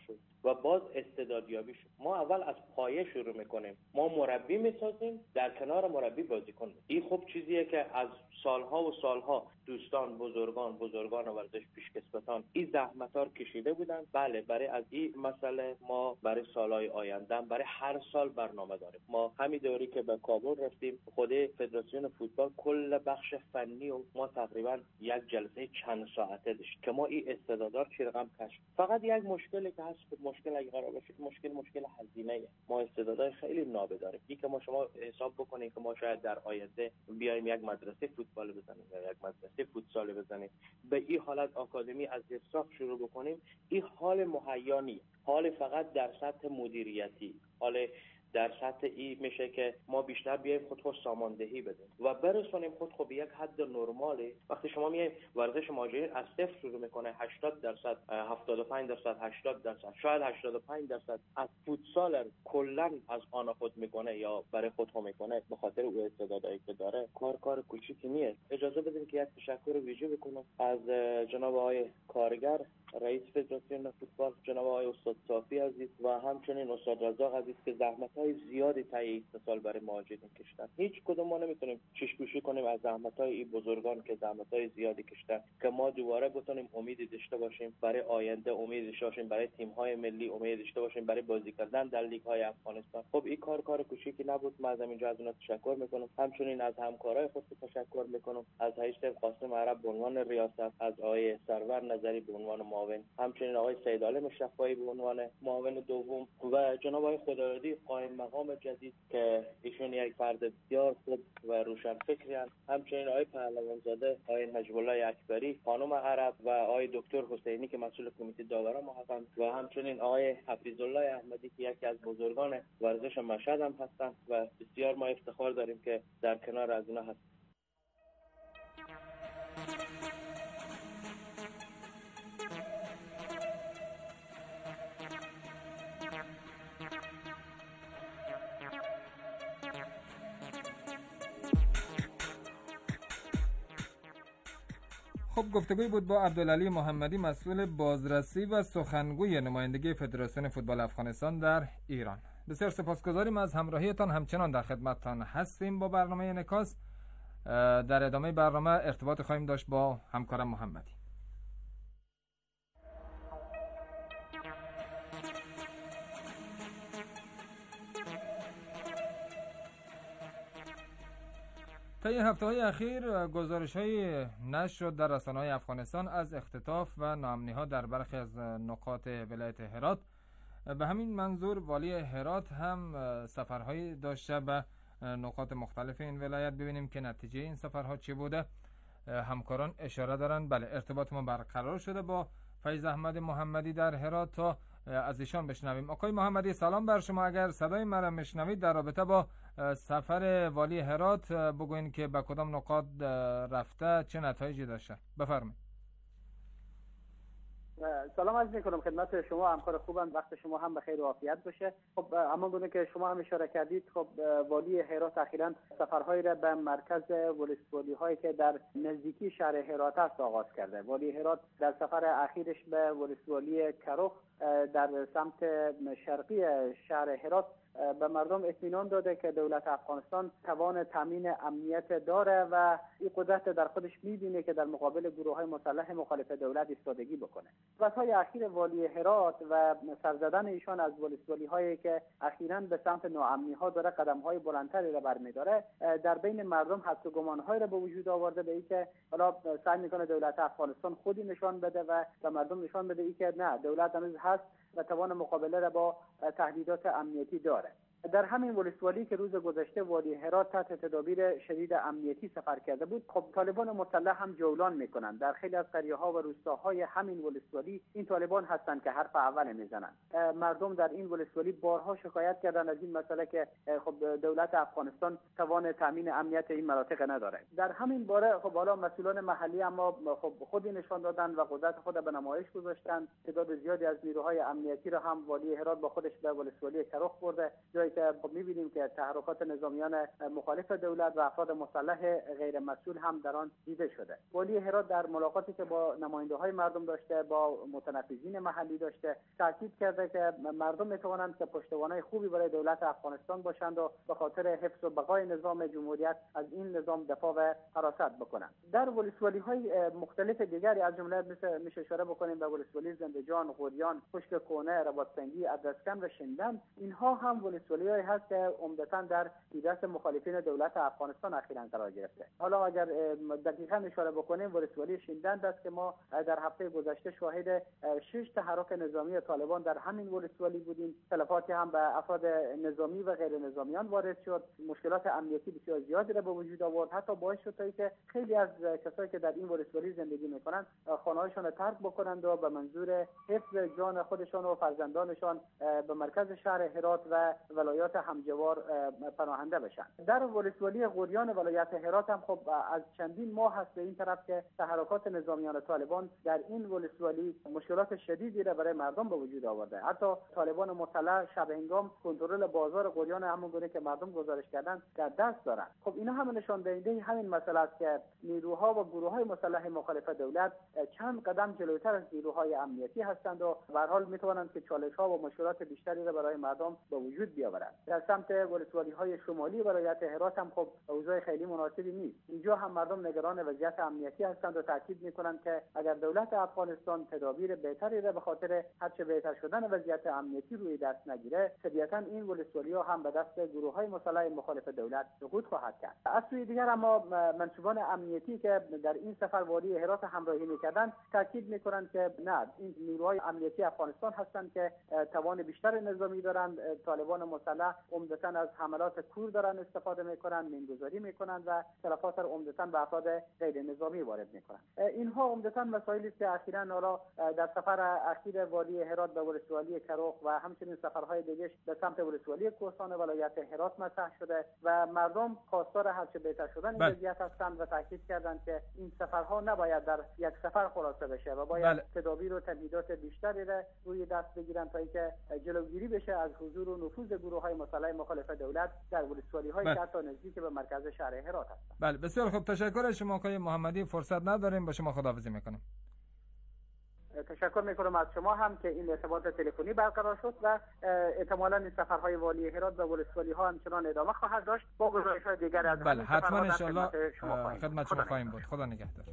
و باز استعدادیابی شد. ما اول از پایه شروع میکنیم، ما مربی میسازیم، در کنار مربی بازیکن. این خب چیزیه که از سالها و سالها دوستان بزرگان بزرگان ورزش پیشکسوتان این زحمت‌ها رو کشیده بودن. بله، برای از این مسئله ما برای سالهای آینده برای هر سال برنامه داریم. ما همین دوری که به کابل رفتیم، خود فدراسیون فوتبال کل بخش فنی و ما تقریبا یک جلسه چند ساعته داشت که ما این استعدادات چی رقم کشف. فقط یک مشکلی که هست، مشکل اگه قرار باشه مشکل مشکل هزینه. ما استعدادای خیلی نابه داریم. این که ما شما حساب بکنید که ما شاید در آینده بیایم یک مدرسه فوتبال بزنیم یا یک مدرسه فوتسال بزنیم، به این حالت آکادمی از صفر شروع بکنیم، این حال مهیا نیست. حال فقط در سطح مدیریتی، حال در سطح ای میشه که ما بیشتر بیایم خود خود ساماندهی بدیم و برسونیم خود خود به یک حد نرمالی. وقتی شما میای ورزش مهاجرین از صفر شروع میکنه، هشتاد درصد، هفتاد و پنج درصد، هشتاد درصد، شاید هشتاد و پنج درصد از فوتسال کلا از آن خود میکنه یا برای خود خود میکنه به خاطر او استعدادایی که داره. کار کار کوچیکی نیست. اجازه بدید که یک تشکر ویژه بکنم از جناب آقای کارگر رئیس فدراسیون فوتبال، جناب آقای استاد صافی عزیز و همچنین استاد رزاق عزیز که زحمت‌های زیادی طی این سال برای مهاجرین کشیدن. هیچ کدوم ما نمیتونیم چشم‌پوشی کنیم از زحمت‌های این بزرگان که زحمت‌های زیادی کشیدن که ما دوباره بتونیم امید داشته باشیم برای آینده، امید داشته باشیم برای تیم‌های ملی، امید داشته باشیم برای بازی کردن در لیگ‌های افغانستان. خب این کار کار کوچیکی نبود. من از اینجا از اونها تشکر می‌کنم. همچنین از همکارای خود تشکر می‌کنم، از حیث قاسم عرب به عنوان ریاست، از آقای سرور نظری به عنوان معاون، همچنین آقای سید عالم شفاعی به عنوان معاون دوم و جناب آقای خدایادی قائم مقام جدید که ایشون یک فرد بسیار خوب و روشنفکری هستند، همچنین آقای پهلوانزاده، آقای نجیب الله اکبری، خانم عرب و آقای دکتر حسینی که مسئول کمیته داوران ما هستند و همچنین آقای حفیظ الله احمدی که یکی از بزرگان ورزش مشهد هم هستند و بسیار ما افتخار داریم که در کنار از اینا هستیم. خب گفتگوی بود با عبدالعلی محمدی، مسئول بازرسی و سخنگوی نمایندگی فدراسیون فوتبال افغانستان در ایران. بسیار سپاسگزاریم از همراهیتان. همچنان در خدمتتان هستیم با برنامه انعکاس. در ادامه برنامه ارتباط خواهیم داشت با همکارم محمدی. طی هفته‌های اخیر گزارش‌های نشر شد در رسانه‌های افغانستان از اختطاف و ناامنی‌ها در برخی از نقاط ولایت هرات. به همین منظور والی هرات هم سفرهایی داشته به نقاط مختلف این ولایت. ببینیم که نتیجه این سفرها چی بوده. همکاران اشاره دارن بله ارتباط ما برقرار شده با فیض احمد محمدی در هرات تا از ایشان بشنویم. آقای محمدی سلام بر شما. اگر صدای مرا میشنوید در رابطه با سفر والی هرات بگوین که به کدام نقاط رفته، چه نتایجی داشته. بفرمایید. سلام عرض میکنم خدمت شما همکار خوبم، وقت شما هم بخیر و عافیت باشه. خب اما گونه که شما هم اشاره کردید، خب والی هرات اخیراً سفرهایی را به مرکز ولسوالی هایی که در نزدیکی شهر هرات است آغاز کرده. والی هرات در سفر اخیرش به ولسوالی کرخ در سمت شرقی شهر هرات به مردم اطمینان داده که دولت افغانستان توان تامین امنیت داره و این قدرت در خودش می‌بینه که در مقابل گروه‌های مسلح مخالف دولت ایستادگی بکنه. صحبت‌های اخیر والی هرات و سرزدن ایشان از ولسوالی‌هایی که اخیراً به سمت ناامنی‌ها داره قدم‌های بلندتری را برمی‌داره، در بین مردم حس و گمان‌هایی را به وجود آورده به اینکه حالا سعی می‌کنه دولت افغانستان خودی نشان بده و به مردم نشان بده ای که نه، دولت هنوز هست و توان مقابله را با تهدیدات امنیتی داره. در همین ولسوالی که روز گذشته والی هرات تحت تدابیر شدید امنیتی سفر کرده بود، خب طالبان مسلح هم جولان میکنن در خیلی از قریه‌ها و روستاهای همین ولسوالی. این طالبان هستند که حرف اول میزنن. مردم در این ولسوالی بارها شکایت کردن از این مسئله که خب دولت افغانستان توان تامین امنیت این مناطق نداره. در همین باره خب حالا مسئولان محلی اما خب خودی نشان دادن و قدرت خود به نمایش گذاشتن. تعداد زیادی از نیروهای امنیتی را هم والی هرات با خودش به ولسوالی کرخ برده، جایی که می‌بینیم که تحرکات نظامیان مخالف دولت و افراد مسلح غیر مسئول هم در آن دیده شده. والی هرات در ملاقاتی که با نماینده‌های مردم داشته، با متنفذین محلی داشته، تاکید کرده که مردم می‌توانند که پشتوانه خوبی برای دولت افغانستان باشند و به خاطر حفظ و بقای نظام جمهوریت از این نظام دفاع و حراست بکنند. در ولسوالی‌های مختلف دیگری از جمله مثل میشه اشاره بکنیم به ولسوالی زنده‌جان، غوریان، خشک کونه، رباط‌سنگی، ادرسکن و شندن. اینها هم ولسوالی‌هایی هست که عمدتاً در دست مخالفین دولت افغانستان اخیراً قرار گرفته. حالا اگر دقیقاً اشاره بکنیم ولسوالی شندن است که ما در هفته گذشته شاهد شش تحرک نظامی طالبان در همین ولسوالی بودیم. تلفاتی هم به افراد نظامی و غیر نظامیان وارد شد. مشکلات امنیتی بسیار زیادی را به وجود آورد. حتی باعث شد که خیلی از کسایی که در این ولسوالی زندگی می‌کنند خانه‌هاشون را ترک بکنند و به منظور حفظ جان خودشان و فرزندانشان به مرکز شهر هرات و ولایات همجوار پناهنده بشن. در ولسوالی غوریان ولایت هرات هم خب از چندین ماه هست به این طرف که تحرکات نظامیان طالبان در این ولسوالی مشکلات شدیدی را برای مردم به وجود آورده. حتی طالبان مسلح شب هنگام کنترل بازار غوریان همون گونه که مردم گزارش کردن در دست دارن. خب اینا هم نشان دهنده همین مسئله است که نیروها و گروه‌های مسلح مخالف دولت چند قدم جلوتر از نیروهای امنیتی هستند و به هر حال میتوانند که چالش‌ها و مشکلات بیشتری را برای مردم به وجود بیاورند. در سمت ولسوالی‌های شمالی ولایت هرات هم خب اوضاع خیلی مناسبی نیست. اینجا هم مردم نگران وضعیت امنیتی هستند و تاکید می‌کنند که اگر دولت افغانستان تدابیر بهتری را به خاطر هرچه بهتر شدن وضعیت امنیتی روی دست نگیره، طبیعتاً این ولسوالی‌ها هم به دست گروه‌های مسلح مخالف دولت سقوط خواهد کرد. از سوی دیگر اما منصوبان امنیتی که در این سفر والی هرات همراهی می‌کردند تاکید می‌کنند که نه، این نیروهای امنیتی افغانستان هستند که توان بیشتر نظامی دارند. طالبان مسلح عمدتاً از حملات کور دارن استفاده می‌کنند، مینگذاری می‌کنند و تلفات را عمدتاً به افراد غیر نظامی وارد می‌کنند. اینها عمدتاً مسائلی است که اخیراً حالا در سفر اخیر والی هرات به ولسوالی کروخ و همچنین سفرهای دیگه به سمت ولسوالی کوهستان ولایت هرات مطرح شده و مردم خواستار هرچه بهتر شدن این وضعیت هستند و تاکید کردند که این سفرها نباید در یک سفر خلاصه بشه و باید بله. تدابیر و تمهیدات بیشتری را روی دست بگیرن تا اینکه جلوگیری بشه از حضور و نفوذ گروه‌های مسلح مخالف دولت در ولسوالی‌های که حتی نزدیک به مرکز شهر هرات هستند. بله بسیار خوب، تشکر از شما آقای محمدی. فرصت نداریم، با شما خداحافظی می‌کنم. تشکر میکنم از شما هم که این ارتباط تلفنی برقرار شد و احتمالاً این سفرهای والی هرات و ولسوالی ها همچنان ادامه خواهد داشت با گزارش‌های دیگر از بله حتما ان شاء الله خدمت شما خواهیم بود. خدا نگهدار.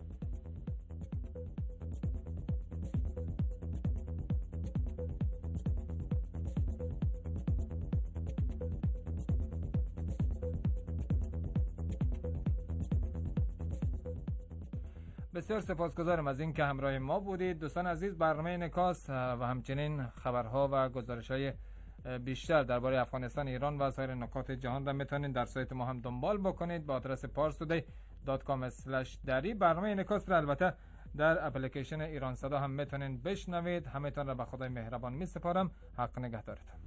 بسیار سپاسگزارم از این که همراه ما بودید. دوستان عزیز، برنامه انعکاس و همچنین خبرها و گزارش‌های بیشتر درباره افغانستان، ایران و سایر نکات جهان را میتونید در سایت ما هم دنبال بکنید با آدرس پارستودی دات کام اسلش دری. برنامه انعکاس را البته در اپلیکیشن ایران صدا هم میتونید بشنوید. همه‌تون را به خدای مهربان میسپارم. حق نگهدارتون.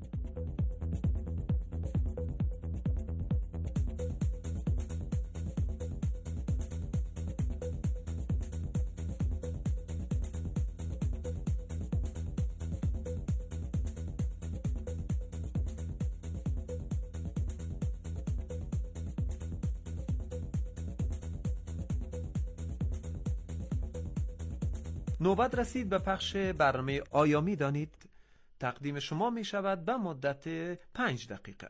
نوبت رسید به پخش برنامه آیا می‌دانید؟ تقدیم شما می شود به مدت پنج دقیقه.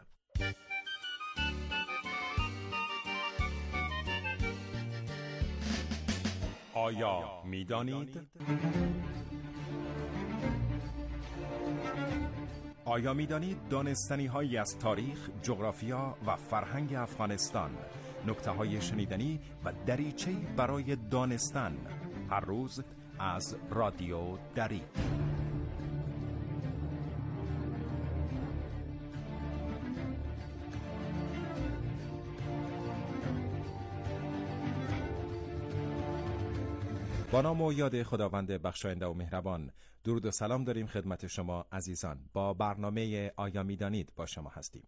آیا می‌دانید؟ آیا می‌دانید دانستنی هایی از تاریخ، جغرافیا و فرهنگ افغانستان، نکته های شنیدنی و دریچه‌ای برای دانستن، هر روز از رادیو دری. با نام و یاد خداوند بخشاینده و مهربان، درود و سلام داریم خدمت شما عزیزان. با برنامه آیا میدانید با شما هستیم.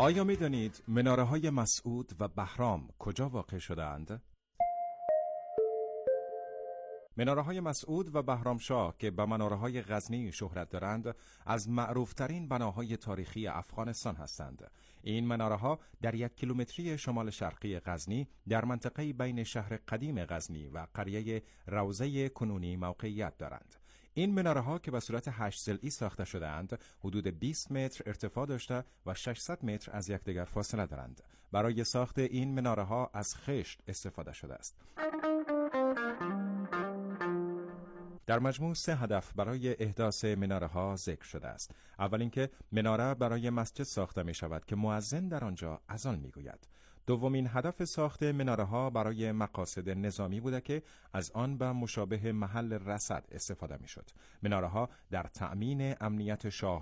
آیا می دانید مناره های مسعود و بهرام کجا واقع شده‌اند؟ مناره های مسعود و بهرامشاه که به مناره های غزنی شهرت دارند، از معروفترین بناهای تاریخی افغانستان هستند. این مناره ها در یک کیلومتری شمال شرقی غزنی در منطقه بین شهر قدیم غزنی و قریه روضه کنونی موقعیت دارند. این مناره ها که به صورت هشت ضلعی ساخته شده اند، حدود بیست متر ارتفاع داشته و ششصد متر از یکدیگر فاصله دارند. برای ساخت این مناره ها از خشت استفاده شده است. در مجموع سه هدف برای احداث مناره ها ذکر شده است. اول اینکه مناره برای مسجد ساخته می شود که مؤذن در آنجا اذان می گوید. دومین هدف ساخت مناره ها برای مقاصد نظامی بوده که از آن به مشابه محل رصد استفاده می شد. مناره ها در تأمین امنیت شاه